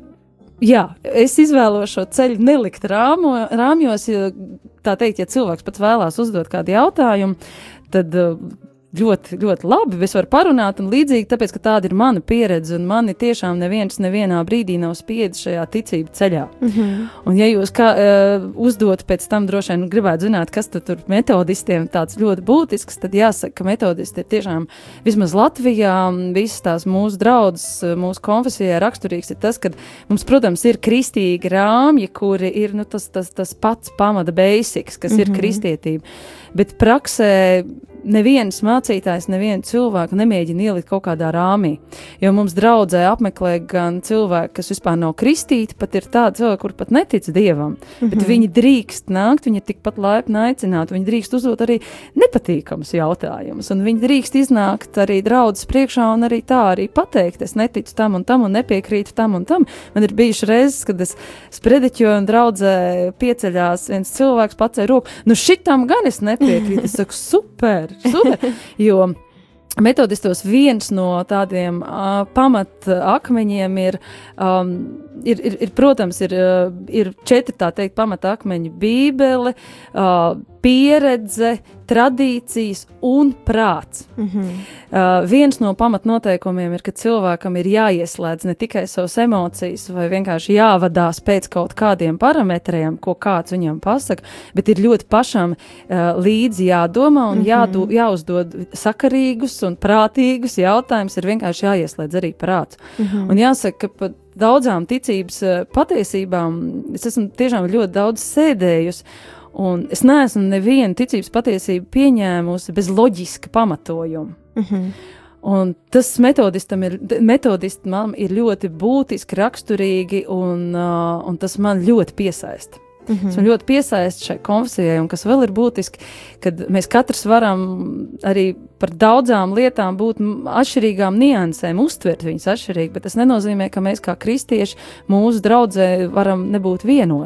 jā, es izvēlos šo ceļu nelikt rāmo, rāmjos, ja, tā teikt, ja cilvēks pats vēlās uzdot kādu jautājumu, tad ļoti, ļoti labi, es varu parunāt un līdzīgi, tāpēc, ka tāda ir mana pieredze, un mani tiešām neviens nevienā brīdī nav spiedis šajā ticību ceļā. Mm-hmm. Un ja jūs kā uh, uzdot pēc tam droši vien gribētu zināt, kas tad tur metodistiem tāds ļoti būtisks, tad jāsaka, ka metodisti ir tiešām vismaz Latvijā, visas tās mūsu draudzes, mūsu konfesijā raksturīgs ir tas, ka mums, protams, ir kristīgi rāmji, kuri ir, nu, tas, tas, tas pats pamata basics, kas mm-hmm. ir kristietība. Bet praksē neviens mācītājs, nevienu cilvēku nemēģina ielikt kaut kādā rāmī, jo mums draudzē apmeklē gan cilvēki, kas vispār nav kristīti, pat ir tādi cilvēki, kur pat netic Dievam, mm-hmm. bet viņi drīkst nākt, viņi ir tikpat laipni aicināti, viņi drīkst uzdot arī nepatīkamus jautājumus, un viņi drīkst iznākt arī draudzes priekšā un arī tā arī pateikt, es neticu tam un tam un nepiekrītu tam un tam. Man ir bijuši reizes, kad es sprediķoju un draudzē pieceļās viens cilvēks pacēla roku, nu šitam gan es nepiekrītu, es saku super, super, jo metodistos viens no tādiem uh, pamat akmeņiem ir, um, ir, ir, ir, protams, ir, uh, ir četri, tā teikt, pamat akmeņi - Bībele, uh, pieredze, tradīcijas un prāts. Mm-hmm. Uh, viens no pamatnoteikumiem ir, ka cilvēkam ir jāieslēdz ne tikai savas emocijas vai vienkārši jāvadās pēc kaut kādiem parametriem, ko kāds viņam pasaka, bet ir ļoti pašam uh, līdzi jādomā un mm-hmm. jādo, jāuzdod sakarīgus un prātīgus jautājumus, ir vienkārši jāieslēdz arī prāts. Mm-hmm. Un jāsaka, ka pat daudzām ticības uh, patiesībām es esmu tiešām ļoti daudz sēdējusi, un es neesmu nevienu ticības patiesību pieņēmusi bez loģiska pamatojuma. Mm-hmm. Un tas metodistam ir, metodistam ir ļoti būtiski, raksturīgi, un, uh, un tas man ļoti piesaista. Mm-hmm. Tas man ļoti piesaista šai konfesijai, un kas vēl ir būtiski, kad mēs katrs varam arī par daudzām lietām būt atšķirīgām niansēm, uztvert viņas atšķirīgi, bet tas nenozīmē, ka mēs kā kristieši mūsu draudzē varam nebūt vienoti.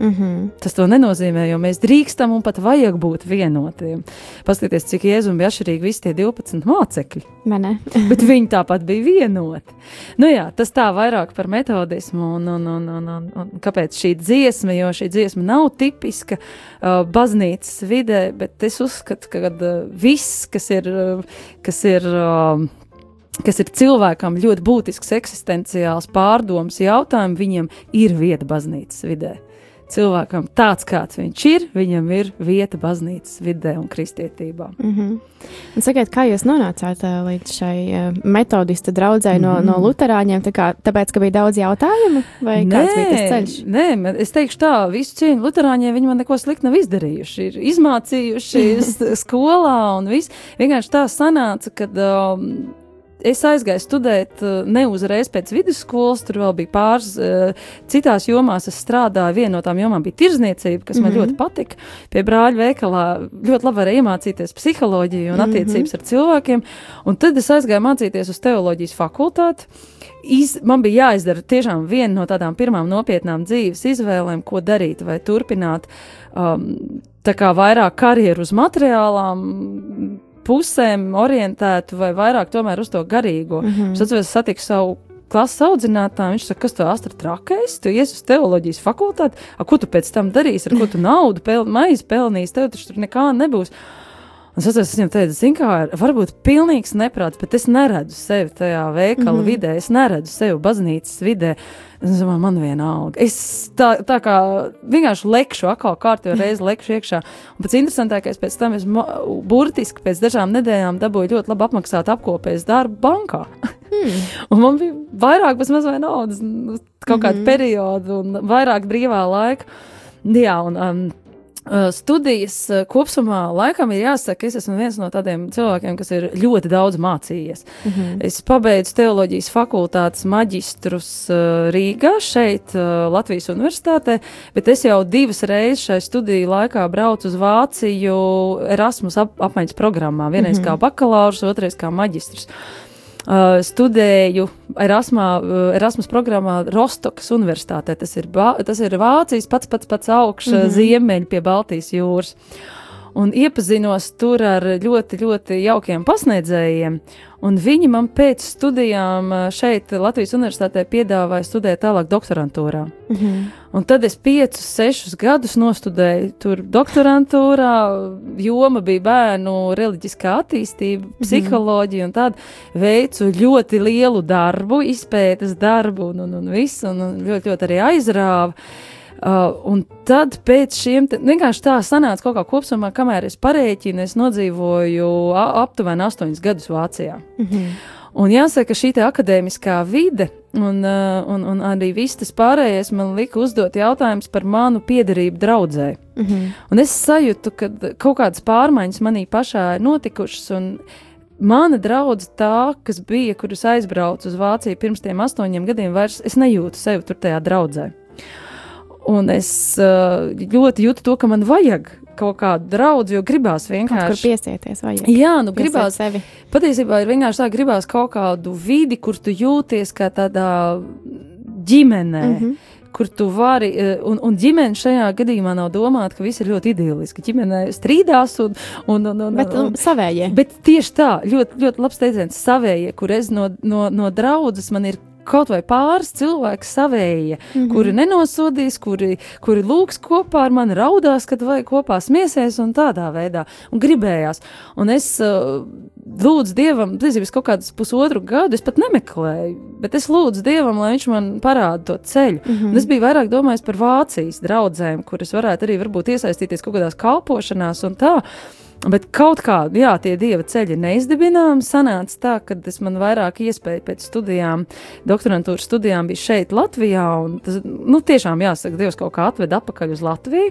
Mm-hmm. Tas to nenozīmē, jo mēs drīkstam un pat vajag būt vienotiem. Paskaties, cik Jēzum bija atšķirīgi visi tie divpadsmit mācekļi. Bet viņi tāpat bija vienoti. Nu jā, tas tā vairāk par metodismu un, un, un, un, un, un kāpēc šī dziesma, jo šī dziesma nav tipiska uh, baznīcas vidē, bet es uzskatu, ka uh, viss, kas ir, uh, kas ir uh, kas ir cilvēkam ļoti būtisks eksistenciāls pārdomas jautājumi, viņam ir vieta baznīcas vidē. Cilvēkam tāds, kāds viņš ir, viņam ir vieta baznīcas vidē un kristietībā. Mm-hmm. Un sakiet, kā jūs nonācāt uh, līdz šai uh, metodista draudzei mm-hmm. no, no luterāņiem? Tā kā, tāpēc, ka bija daudz jautājumu? Vai nē, kāds bija tas ceļš? Nē, es teikšu tā, visu cieņu luterāņiem viņi man neko slikti nav izdarījuši. Ir izmācījuši skolā un viss. Vienkārši tā sanāca, kad... Um, Es aizgāju studēt ne uzreiz pēc vidusskolas, tur vēl bija pāris uh, citās jomās. Es strādāju, viena no tām jomām bija tirzniecība, kas man mm-hmm. ļoti patika. Pie brāļa veikalā ļoti labi varēja iemācīties psiholoģiju un attiecības mm-hmm. ar cilvēkiem. Un tad es aizgāju mācīties uz teoloģijas fakultāti. Iz, man bija jāizdara tiešām viena no tādām pirmām nopietnām dzīves izvēlēm, ko darīt, vai turpināt um, tā kā vairāk karjeru uz materiālām, pusēm orientētu vai vairāk tomēr uz to garīgo. Mm-hmm. Es atceros, satiku savu klases audzinātāju, viņš saka, kas tu Astra trakais, tu ies uz teoloģijas fakultāti, a, ko tu pēc tam darīsi, ar ko tu naudu pel, maizi pelnīsi, tev taču tur nekā nebūs. Un es atceros, es viņam teicu, zin kā, varbūt pilnīgs neprāts, bet es neredzu sevi tajā veikala mm-hmm. vidē, es neredzu sevi baznīcas vidē. Es domāju, man vienalga. Es tā, tā kā vienkārši lekšu, atkal kārtīgi reizi lekšu iekšā. Un pēc interesantākais pēc tam es burtiski pēc dažām nedēļām dabūju ļoti labi apmaksāt apkopēs darbu bankā. Hmm. Un man bija vairāk, bez mazvai naudas, kaut kādu mm-hmm. periodu un vairāk brīvā laika. Jā, un... Um, studijas kopsumā laikam ir jāsaka, es esmu viens no tādiem cilvēkiem, kas ir ļoti daudz mācījies. Mm-hmm. Es pabeidzu teoloģijas fakultātes maģistrus Rīgā, šeit Latvijas universitātē, bet es jau divas reizes šai studiju laikā braucu uz Vāciju Erasmus ap, apmaiņas programmā. Vienreiz mm-hmm. kā bakalaurs, otrais kā maģistrs. Uh, studēju Erasmā, uh, Erasmus programmā Rostokas universitātē. Tas ir, ba- tas ir Vācijas pats pats pats augš mm-hmm. ziemeļi pie Baltijas jūras. Un iepazinos tur ar ļoti, ļoti jaukiem pasniedzējiem, un viņi man pēc studijām šeit Latvijas universitātē piedāvāja studēt tālāk doktorantūrā. Mm-hmm. Un tad es piecus, sešus gadus nostudēju tur doktorantūrā, joma bija bērnu reliģiskā attīstība, mm-hmm. psiholoģija un tādu, veicu ļoti lielu darbu, izpētes darbu un, un, un visu, un ļoti, ļoti arī aizrāva. Uh, un tad pēc šiem, te, vienkārši tā sanāca kaut kā kopsumā, kamēr es parēķinu, es nodzīvoju a, aptuveni astoņus gadus Vācijā. Mm-hmm. Un jāsaka, šī te akadēmiskā vide un, uh, un, un arī viss tas pārējais man lika uzdot jautājums par manu piederību draudzē. Mm-hmm. Un es sajūtu, ka kaut kādas pārmaiņas manī pašā ir notikušas, un mana draudze tā, kas bija, kurus aizbraucu uz Vāciju pirms tiem astoņiem gadiem, vairs es nejūtu sevi tur tajā draudzē. Un es uh, ļoti jūtu to, ka man vajag kaut kādu draudzi, jo gribās vienkārši... Kaut kur piesieties vajag. Jā, nu gribās... Sevi. Patiesībā ir vienkārši tā, gribās kaut kādu vidi, kur tu jūties kā tādā ģimenē, mm-hmm. kur tu vari... Un, un ģimene šajā gadījumā nav domāta, ka viss ir ļoti idiliski. Ģimenē strīdās un... un, un, un bet un, savējie. Bet tieši tā, ļoti, ļoti labs teiciens, savējie, kur es no, no, no draudzes man ir kaut vai pāris cilvēki savējie, mm-hmm. kuri nenosodīs, kuri, kuri lūgs kopā ar mani, raudās, kad vajag kopā smiesies un tādā veidā, un gribējās. Un es uh, lūdzu Dievam, es kaut kādus pusotru gadu, es pat nemeklēju, bet es lūdzu Dievam, lai viņš man parāda to ceļu. Mm-hmm. Un es biju vairāk domājis par Vācijas draudzēm, kuras varētu arī varbūt iesaistīties kaut kādās kalpošanās un tā. Bet kaut kā, jā, tie dieva ceļi neizdibināmi, sanāca tā, kad es man vairāk iespēju pēc studijām, doktorantūras studijām bija šeit Latvijā, un tas, nu, tiešām jāsaka, Dievs kaut kā atved apakaļ uz Latviju.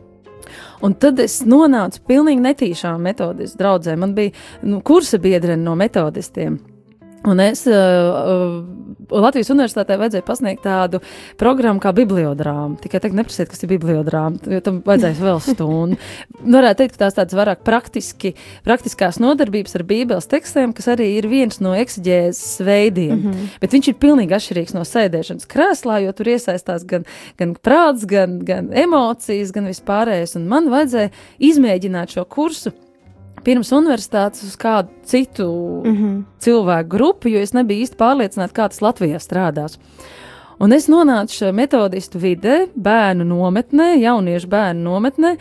Un tad es nonācu pilnīgi netīšām metodistu draudzē. Man bija, nu, kursa biedrene no metodistiem. Un es uh, Latvijas universitātē vajadzēja pasniegt tādu programmu kā bibliodrāma. Tikai tagad neprasiet, kas ir bibliodrāma, jo tam vajadzēs vēl stundu. Varētu teikt, ka tās tādas vairāk praktiski, praktiskās nodarbības ar bībeles tekstiem, kas arī ir viens no eksigēzes veidiem. Mm -hmm. Bet viņš ir pilnīgi atšķirīgs no sēdēšanas krēslā, jo tur iesaistās gan, gan prāts, gan, gan emocijas, gan vispārējais. Un man vajadzēja izmēģināt šo kursu pirms universitātes uz kādu citu mm-hmm. cilvēku grupu, jo es nebiju īsti pārliecināta, kā tas Latvijā strādās. Un es nonācu metodistu vidē, bērnu nometnē, jauniešu bērnu nometnē,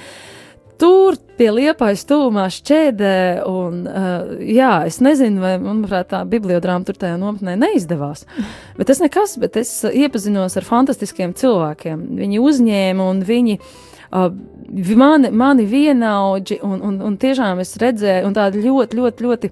tur pie Liepājas tuvumā šķēdē, un uh, jā, es nezinu, vai, manuprāt, tā bibliodrāma tur tajā nometnē neizdevās. Bet tas nekas, bet es iepazinos ar fantastiskiem cilvēkiem. Viņi uzņēma un viņi Uh, mani, mani vienaudži, un, un, un tiešām es redzēju, un tādi ļoti, ļoti, ļoti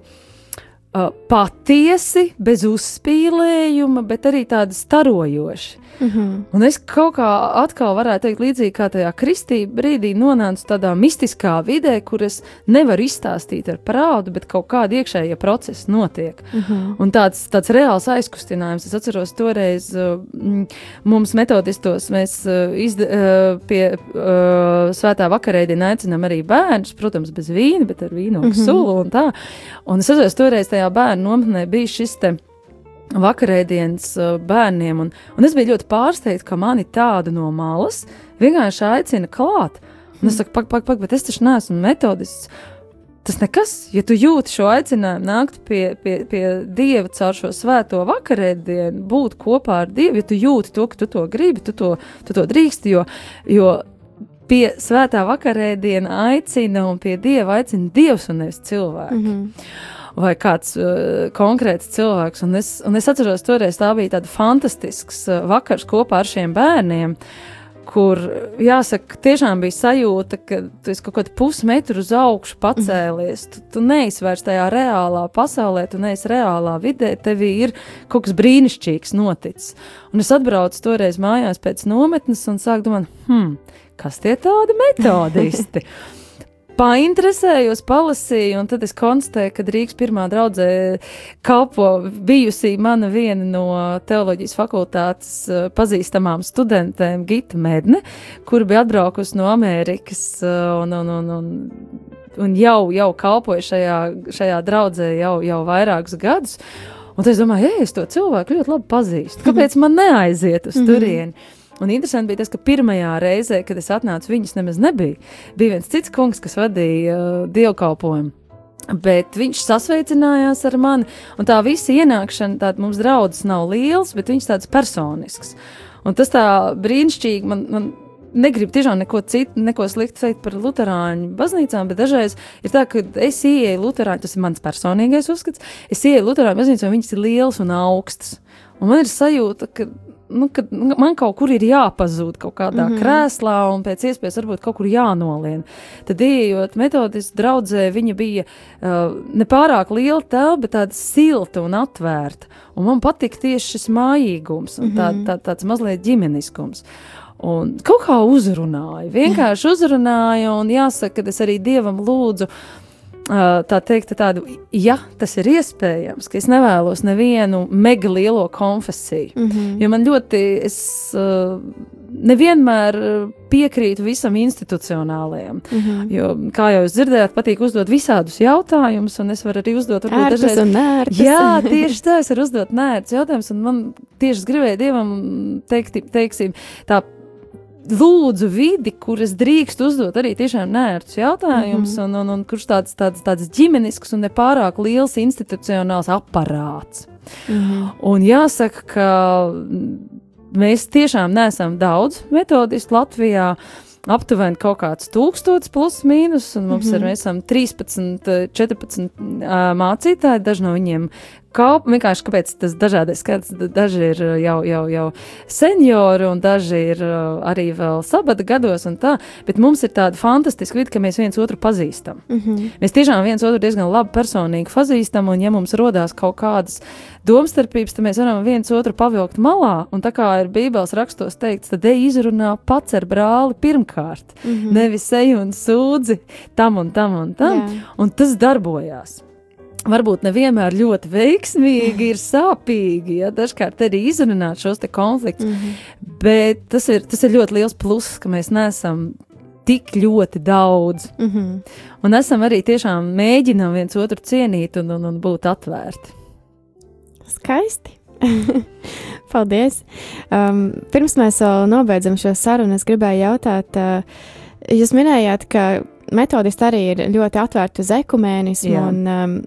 uh, patiesi, bez uzspīlējuma, bet arī tādi starojoši. Mm-hmm. Un es kaut kā atkal varētu teikt līdzīgi kā tajā kristība brīdī nonācu tādā mistiskā vidē, kur es nevaru izstāstīt ar prātu, bet kaut kādi iekšējie procesi notiek. Mm-hmm. Un tāds, tāds reāls aizkustinājums. Es atceros toreiz uh, mums metodistos, mēs uh, izd, uh, pie uh, svētā vakarēdienā aicinām arī bērnus, protams, bez vīna, bet ar vīnogu mm-hmm. sulu un tā. Un es atceros toreiz tajā bērnu nometnē bija šis te vakarēdienas bērniem, un, un es biju ļoti pārsteigta, ka mani tādu no malas vienkārši aicina klāt. Un es saku, pak, pak, pak, bet es taču neesmu metodists. Tas nekas, ja tu jūti šo aicinājumu nākt pie, pie, pie Dieva caur šo svēto vakarēdienu, būt kopā ar Dievu, ja tu jūti to, ka tu to gribi, tu to, tu to drīksti, jo, jo pie svētā vakarēdiena aicina un pie Dieva aicina Dievs un nevis cilvēki. Mm-hmm. Vai kāds uh, konkrēts cilvēks. Un es, un es atceros, toreiz tā bija tāda fantastisks uh, vakars kopā ar šiem bērniem, kur, jāsaka, tiešām bija sajūta, ka tu esi kaut kādu pusmetru uz augšu pacēlies. Tu, tu neesi vairs tajā reālā pasaulē, tu neesi reālā vidē, tevī ir kaut kas brīnišķīgs noticis. Un es atbraucu toreiz mājās pēc nometnes un sāku domāt, hmm, kas tie tādi metodisti? Painteresējos, palasīju, un tad es konstatēju, ka Rīgas pirmā draudzē kalpo bijusi mana viena no teoloģijas fakultātes pazīstamām studentēm, Gita Medne, kur bija atbraukusi no Amerikas un, un, un, un, un jau, jau kalpoja šajā, šajā draudzē jau, jau vairākus gadus. Un tad es domāju, ej, es to cilvēku ļoti labi pazīstu. Kāpēc man neaiziet uz turieni? Un interesanti bija tas, ka pirmajā reizē, kad es atnācu, viņas nemaz nebija. Bija viens cits kungs, kas vadīja uh, dievkalpojumu. Bet viņš sasveicinājās ar mani, un tā visa ienākšana, tāda mums draudzes nav liels, bet viņš tāds personisks. Un tas tā brīnišķīgi, man, man negribu tiešām neko citu, neko sliktu teikt par luterāņu baznīcām, bet dažreiz ir tā, ka es ieeju luterāņu, tas ir mans personīgais uzskats, es ieeju luterāņu baznīcām, viņas ir liels un augstas. Un man ir sajūta, ka Nu, kad man kaut kur ir jāpazūd kaut kādā mm-hmm. krēslā un pēc iespējas varbūt kaut kur jānolien. Tad, ieejot metodistu draudzē, viņa bija uh, nepārāk liela telpa, bet tāda silta un atvērta. Un man patika tieši šis mājīgums un tā, tā, tāds mazliet ģimeniskums. Un kaut kā uzrunāju, vienkārši uzrunāju, un jāsaka, ka es arī Dievam lūdzu, tā teikt, tādu, ja tas ir iespējams, ka es nevēlos nevienu mega lielo konfesiju, mm-hmm. jo man ļoti, es uh, nevienmēr piekrītu visam institucionālajam, mm-hmm. jo, kā jau jūs dzirdējāt, patīk uzdot visādus jautājumus, un es varu arī uzdot varbūt ērtas dažreiz. Un nērtas. Jā, tieši tā, es varu uzdot nērtas jautājumus, un man tieši es gribēju Dievam teikt, teiksim, tā lūdzu vidi, kur es drīkstu uzdot arī tiešām nērtus jautājumus, mm-hmm. un, un, un kurš tāds, tāds, tāds ģimenisks un nepārāk liels institucionāls aparāts. Mm-hmm. Un jāsaka, ka mēs tiešām neesam daudz metodistu Latvijā, aptuveni kaut kāds tūkstots plus mīnus, un mums mm-hmm. ir, mēs esam trīspadsmit, četrpadsmit uh, mācītāji, daži no viņiem kalp, vienkārši kāpēc tas dažādais skaits, daži ir jau, jau, jau seniori, un daži ir uh, arī vēl sabata gados un tā, bet mums ir tāda fantastiska vidi, ka mēs viens otru pazīstam. Mm-hmm. Mēs tiešām viens otru diezgan labi personīgi pazīstam, un ja mums rodās kaut kādas domstarpības, tad mēs varam viens otru pavilkt malā, un tā kā ir Bībeles rakstos teikts, tad ej izrunā pats ar brāli pirmkārt, mm-hmm. nevis ej un sūdzi tam un tam un tam, Jā. Un tas darbojās. varbūt nevienmēr ļoti veiksmīgi, ir sāpīgi, ja dažkārt arī izrunāt šos te konfliktus, mm-hmm. bet tas ir, tas ir ļoti liels pluss, ka mēs neesam tik ļoti daudz. Mm-hmm. Un esam arī tiešām mēģinām viens otru cienīt un, un, un būt atvērti. Skaisti. Paldies. Um, pirms mēs vēl nobeidzam šo sarunu, es gribēju jautāt, uh, jūs minējāt, ka metodisti arī ir ļoti atvērti uz ekumēnismu, Jā. un um,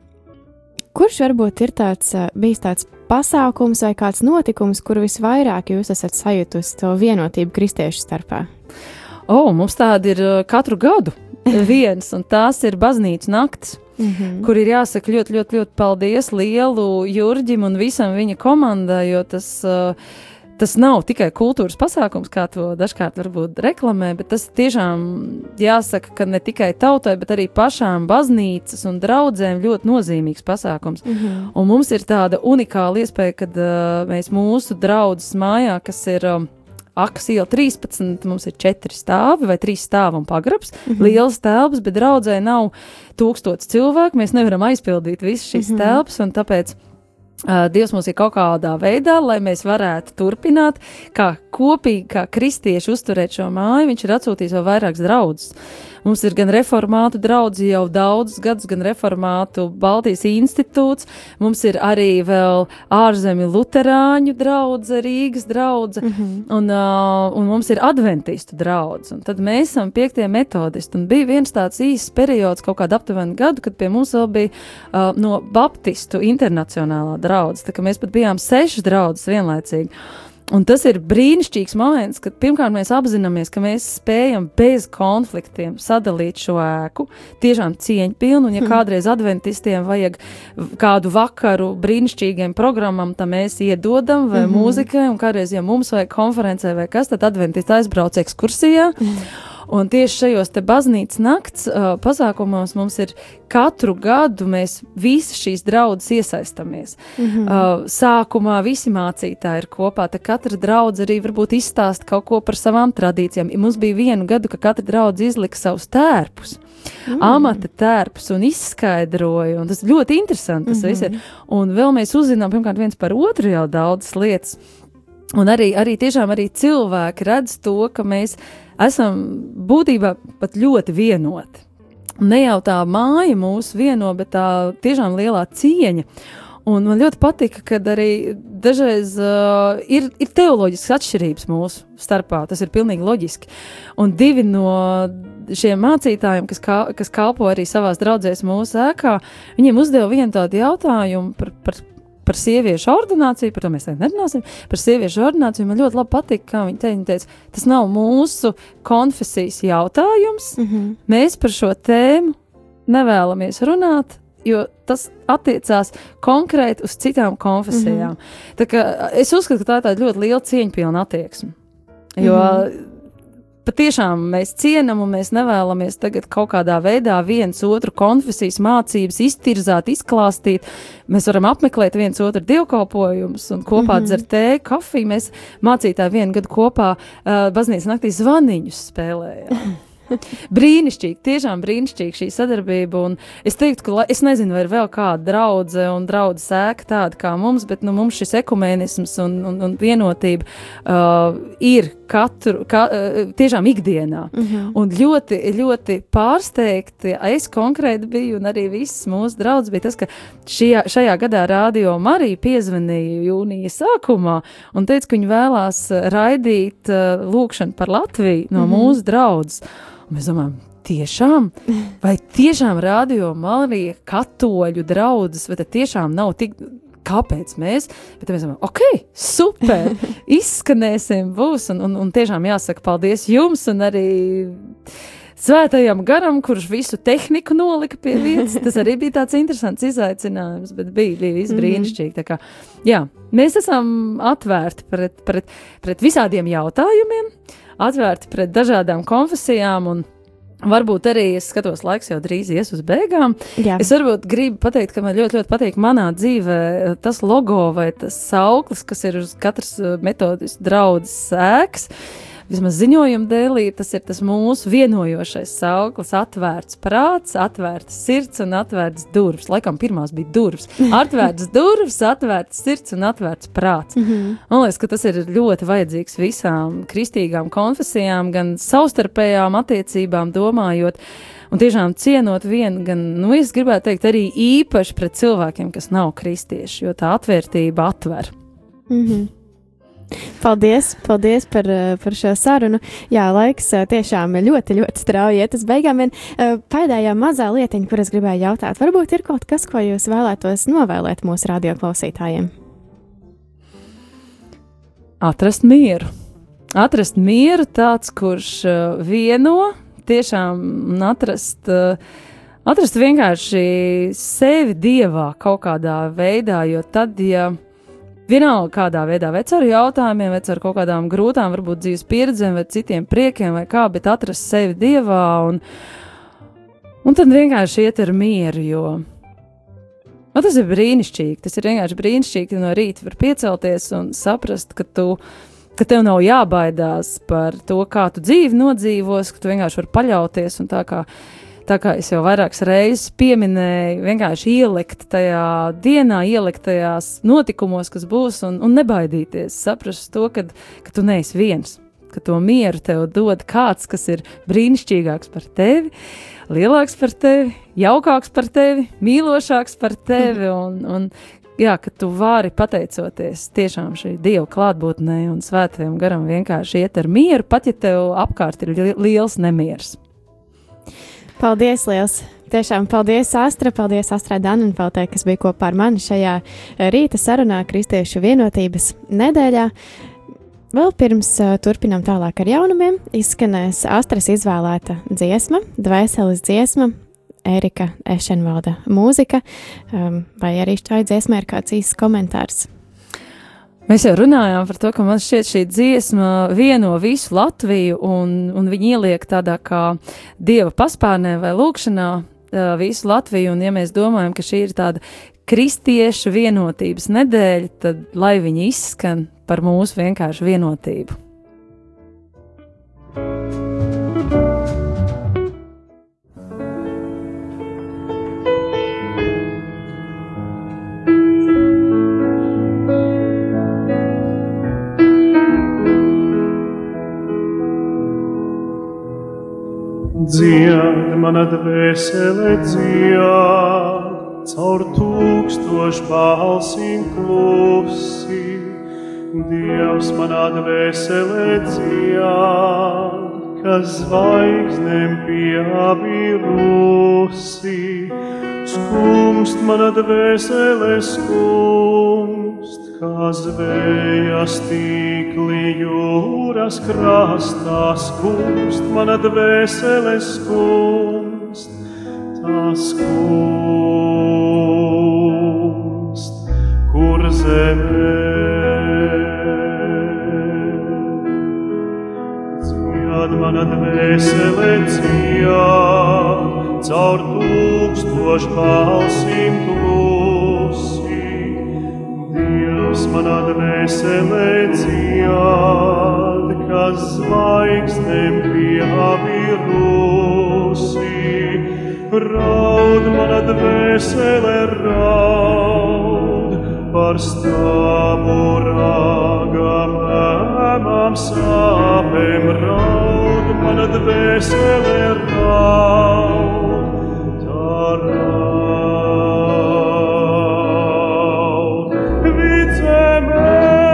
kurš varbūt ir tāds, bijis tāds pasākums vai kāds notikums, kur visvairāk jūs esat sajutusi to vienotību kristiešu starpā? O, mums tādi ir katru gadu viens, un tās ir baznīcas naktis, mm-hmm. kur ir jāsaka ļoti, ļoti, ļoti paldies lielu Jurģim un visam viņa komandai, jo tas... Uh, Tas nav tikai kultūras pasākums, kā to dažkārt varbūt reklamē, bet tas tiešām jāsaka, ka ne tikai tautai, bet arī pašām baznīcas un draudzēm ļoti nozīmīgs pasākums. Mm-hmm. Un mums ir tāda unikāla iespēja, kad uh, mēs mūsu draudzes mājā, kas ir um, Akas iela trīspadsmit, mums ir četri stāvi vai trīs stāvi un pagrabs, mm-hmm. liels telpas, bet draudzē nav tūkstots cilvēku, mēs nevaram aizpildīt visas šīs mm-hmm. telpas, un tāpēc Uh, Dievs mums ir kaut kādā veidā, lai mēs varētu turpināt, kā kopīgi, kā kristieši uzturēt šo māju, viņš ir atsūtījis vēl vairākas draudzes. Mums ir gan reformātu draudzi jau daudzus gadus, gan reformātu Baltijas institūts, mums ir arī vēl ārzemi luterāņu draudze, Rīgas draudze, mm-hmm. un, uh, un mums ir adventistu draudze, un tad mēs esam piektie metodisti, un bija viens tāds īsts periods, kaut kādu aptuveni gadu, kad pie mums vēl bija uh, no baptistu internacionālā draudze, tā ka mēs pat bijām sešas draudzes vienlaicīgi. Un tas ir brīnišķīgs moments, kad pirmkārt mēs apzināmies, ka mēs spējam bez konfliktiem sadalīt šo ēku, tiešām cieņpilnu, un ja kādreiz adventistiem vajag kādu vakaru brīnišķīgiem programmam, tad mēs iedodam vai mm-hmm. mūzikai, un kādreiz, ja mums vajag konferencē vai kas, tad adventisti aizbrauc ekskursijā. Mm. Un tieši šajos te baznīcas nakts uh, pasākumos mums ir katru gadu mēs visi šīs draudzes iesaistamies. Mm-hmm. Uh, sākumā visi mācītāji ir kopā, tad katra draudze arī varbūt izstāst kaut ko par savām tradīcijām. Mums bija vienu gadu, ka katra draudze izlika savus tērpus, mm. amata tērpus un izskaidroja, un tas ļoti interesanti tas mm-hmm. viss ir. Un vēl mēs uzzinām, pirmkārt, viens par otru jau daudzas lietas. Un arī, arī tiešām arī cilvēki redz to, ka mēs esam būtībā pat ļoti vienoti. Ne jau tā māja mūs vieno, bet tā tiešām lielā cieņa. Un man ļoti patika, kad arī dažreiz uh, ir, ir teoloģiskas atšķirības mūsu starpā, tas ir pilnīgi loģiski. Un divi no šiem mācītājiem, kas, kā, kas kalpo arī savās draudzēs mūsu ēkā, viņiem uzdeva vienu tādu jautājumu par, par par sieviešu ordināciju, par to mēs tagad nerunāsim, par sieviešu ordināciju, man ļoti labi patika, kā viņi teica, teica, tas nav mūsu konfesijas jautājums, mm-hmm. mēs par šo tēmu nevēlamies runāt, jo tas attiecās konkrēti uz citām konfesijām. Mm-hmm. Tā kā es uzskatu, ka tā ir tāda ļoti liela cieņpilna attieksme, jo mm-hmm. patiešām mēs cienam un mēs nevēlamies tagad kaut kādā veidā viens otru konfesijas mācības iztirzāt, izklāstīt. Mēs varam apmeklēt viens otru dievkalpojumus un kopā mm-hmm. dzert tēju, kafiju. Mēs mācītāji vienu gadu kopā uh, baznīcas naktī zvaniņus spēlējām. Brīnišķīgi, tiešām brīnišķīgi šī sadarbība, un es teiktu, ka es nezinu, vai ir vēl kāda draudze un draudzes ēka tāda kā mums, bet nu, mums šis ekumēnisms un, un, un vienotība uh, ir katru, ka, uh, tiešām ikdienā, mm-hmm. un ļoti, ļoti pārsteigti, es konkrēti biju, un arī viss mūsu draudzes bija tas, ka šajā, šajā gadā Rādio Marija piezvanīja jūnija sākumā un teica, ka viņi vēlās raidīt uh, lūkšanu par Latviju no mm-hmm. mūsu draudzes. Mēs domājam, tiešām? Vai tiešām Rādio Marija katoļu draudzes, vai tad tiešām nav tik, kāpēc mēs? Bet mēs domājam, ok, super, izskanēsim, būs, un, un, un tiešām jāsaka paldies jums, un arī svētajam garam, kurš visu tehniku nolika pie vietas. Tas arī bija tāds interesants izaicinājums, bet bija, bija viss brīnišķīgi. Tā kā, jā, mēs esam atvērti pret, pret, pret visādiem jautājumiem, atvērti pret dažādām konfesijām, un varbūt arī, es skatos, laiks jau drīz ies uz beigām. Jā. Es varbūt gribu pateikt, ka man ļoti, ļoti patīk manā dzīvē tas logo vai tas sauklis, kas ir uz katras metodistas draudzes ēkas. vismaz ziņojuma dēlī, tas ir tas mūsu vienojošais sauklis, atvērts prāts, atvērts sirds un atvērts durvis. Laikam pirmās bija durvis. Atvērts durvis, atvērts sirds un atvērts prāts. Mm-hmm. Man liekas, ka tas ir ļoti vajadzīgs visām kristīgām konfesijām, gan savstarpējām attiecībām domājot, un tiešām cienot vienu, gan, nu, es gribētu teikt, arī īpaši pret cilvēkiem, kas nav kristieši, jo tā atvērtība atver. Mm-hmm. Paldies, paldies par, par šo sarunu. Jā, laiks tiešām ļoti, ļoti strauji iet uz beigām. Vien pēdējā mazā lietiņa, kur es gribēju jautāt, varbūt ir kaut kas, ko jūs vēlētos novēlēt mūsu radioklausītājiem? Atrast mieru. Atrast mieru tāds, kurš vieno, tiešām atrast, atrast vienkārši sevi Dievā kaut kādā veidā, jo tad, ja vienalga kādā veidā, vai ar jautājumiem, vai ar kaut kādām grūtām, varbūt dzīves pieredzēm, vai citiem priekiem, vai kā, bet atrast sevi Dievā, un, un tad vienkārši iet ar mieru, jo nu, tas ir brīnišķīgi, tas ir vienkārši brīnišķīgi, ka no rīta var piecelties un saprast, ka tu ka tev nav jābaidās par to, kā tu dzīvi nodzīvos, ka tu vienkārši vari paļauties un tā kā, tā kā es jau vairākas reizes pieminēju, vienkārši ielikt tajā dienā, ielikt tajās notikumos, kas būs un, un nebaidīties, saprast to, ka, ka tu neesi viens, ka to mieru tev dod kāds, kas ir brīnišķīgāks par tevi, lielāks par tevi, jaukāks par tevi, mīlošāks par tevi un, un jā, ka tu vari pateicoties tiešām šī Dieva klātbūtnē un svētajam garam vienkārši iet ar mieru, pat ja tev apkārt ir li- liels nemieris. Paldies liels! Tiešām paldies Astra, paldies Astrai Danenfeltei, kas bija kopā ar mani šajā rīta sarunā Kristiešu vienotības nedēļā. Vēl pirms uh, turpinām tālāk ar jaunumiem, izskanēs Astras izvēlēta dziesma, dvēseles dziesma, Ērika Ešenvalda mūzika, um, vai arī šai dziesmai ir kāds īsts komentārs? Mēs jau runājām par to, ka man šķiet šī dziesma vieno visu Latviju, un, un viņi ieliek tādā kā Dieva paspārnē vai lūkšanā uh, visu Latviju, un ja mēs domājam, ka šī ir tāda kristiešu vienotības nedēļa, tad lai viņi izskan par mūsu vienkārši vienotību. Dzied, mana dvēsele dzied, caur tūkstošu balsīm klusi. Dievs, manā dvēsele dzied, kas zvaigznēm piebirusi. Skumst, mana dvēsele skumst, kā zvējas tīkli jūras krastā. Skumst, mana dvēsele skumst, tā skumst, kur zemē. Dzied, mana dvēsele dzied, caur tūkstošu balsīm klusi. Dievs, manā dvēsele dzied, kas zvaigznēm piebirusi. Raud, mana dvēsele raud, par stāvu rāgam, ēmām sāpēm. Raud, mana dvēsele raud, tā raud. Vicemē,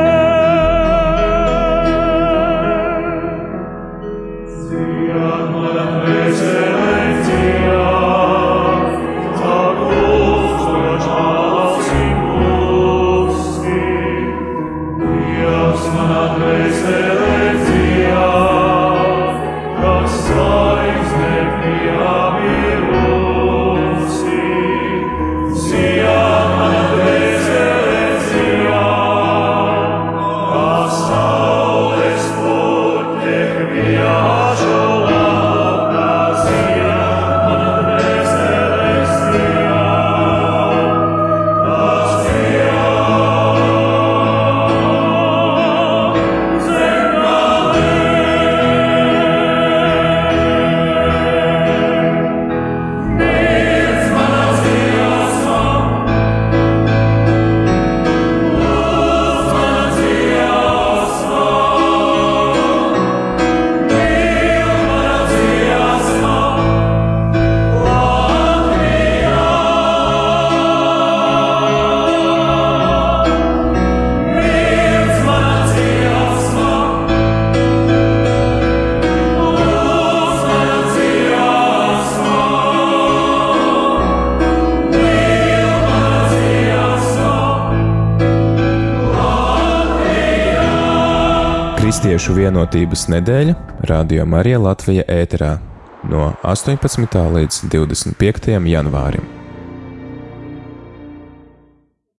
dzied, mana dvēsele dzied, caur tūkstošu balsīm klusi. Dievs, manā dvēsele dzied, kas zvaigznēm piebirusi. Kristiešu vienotības nedēļa Radio Marija Latvija ēterā no astoņpadsmitā līdz divdesmit piektajam janvārim.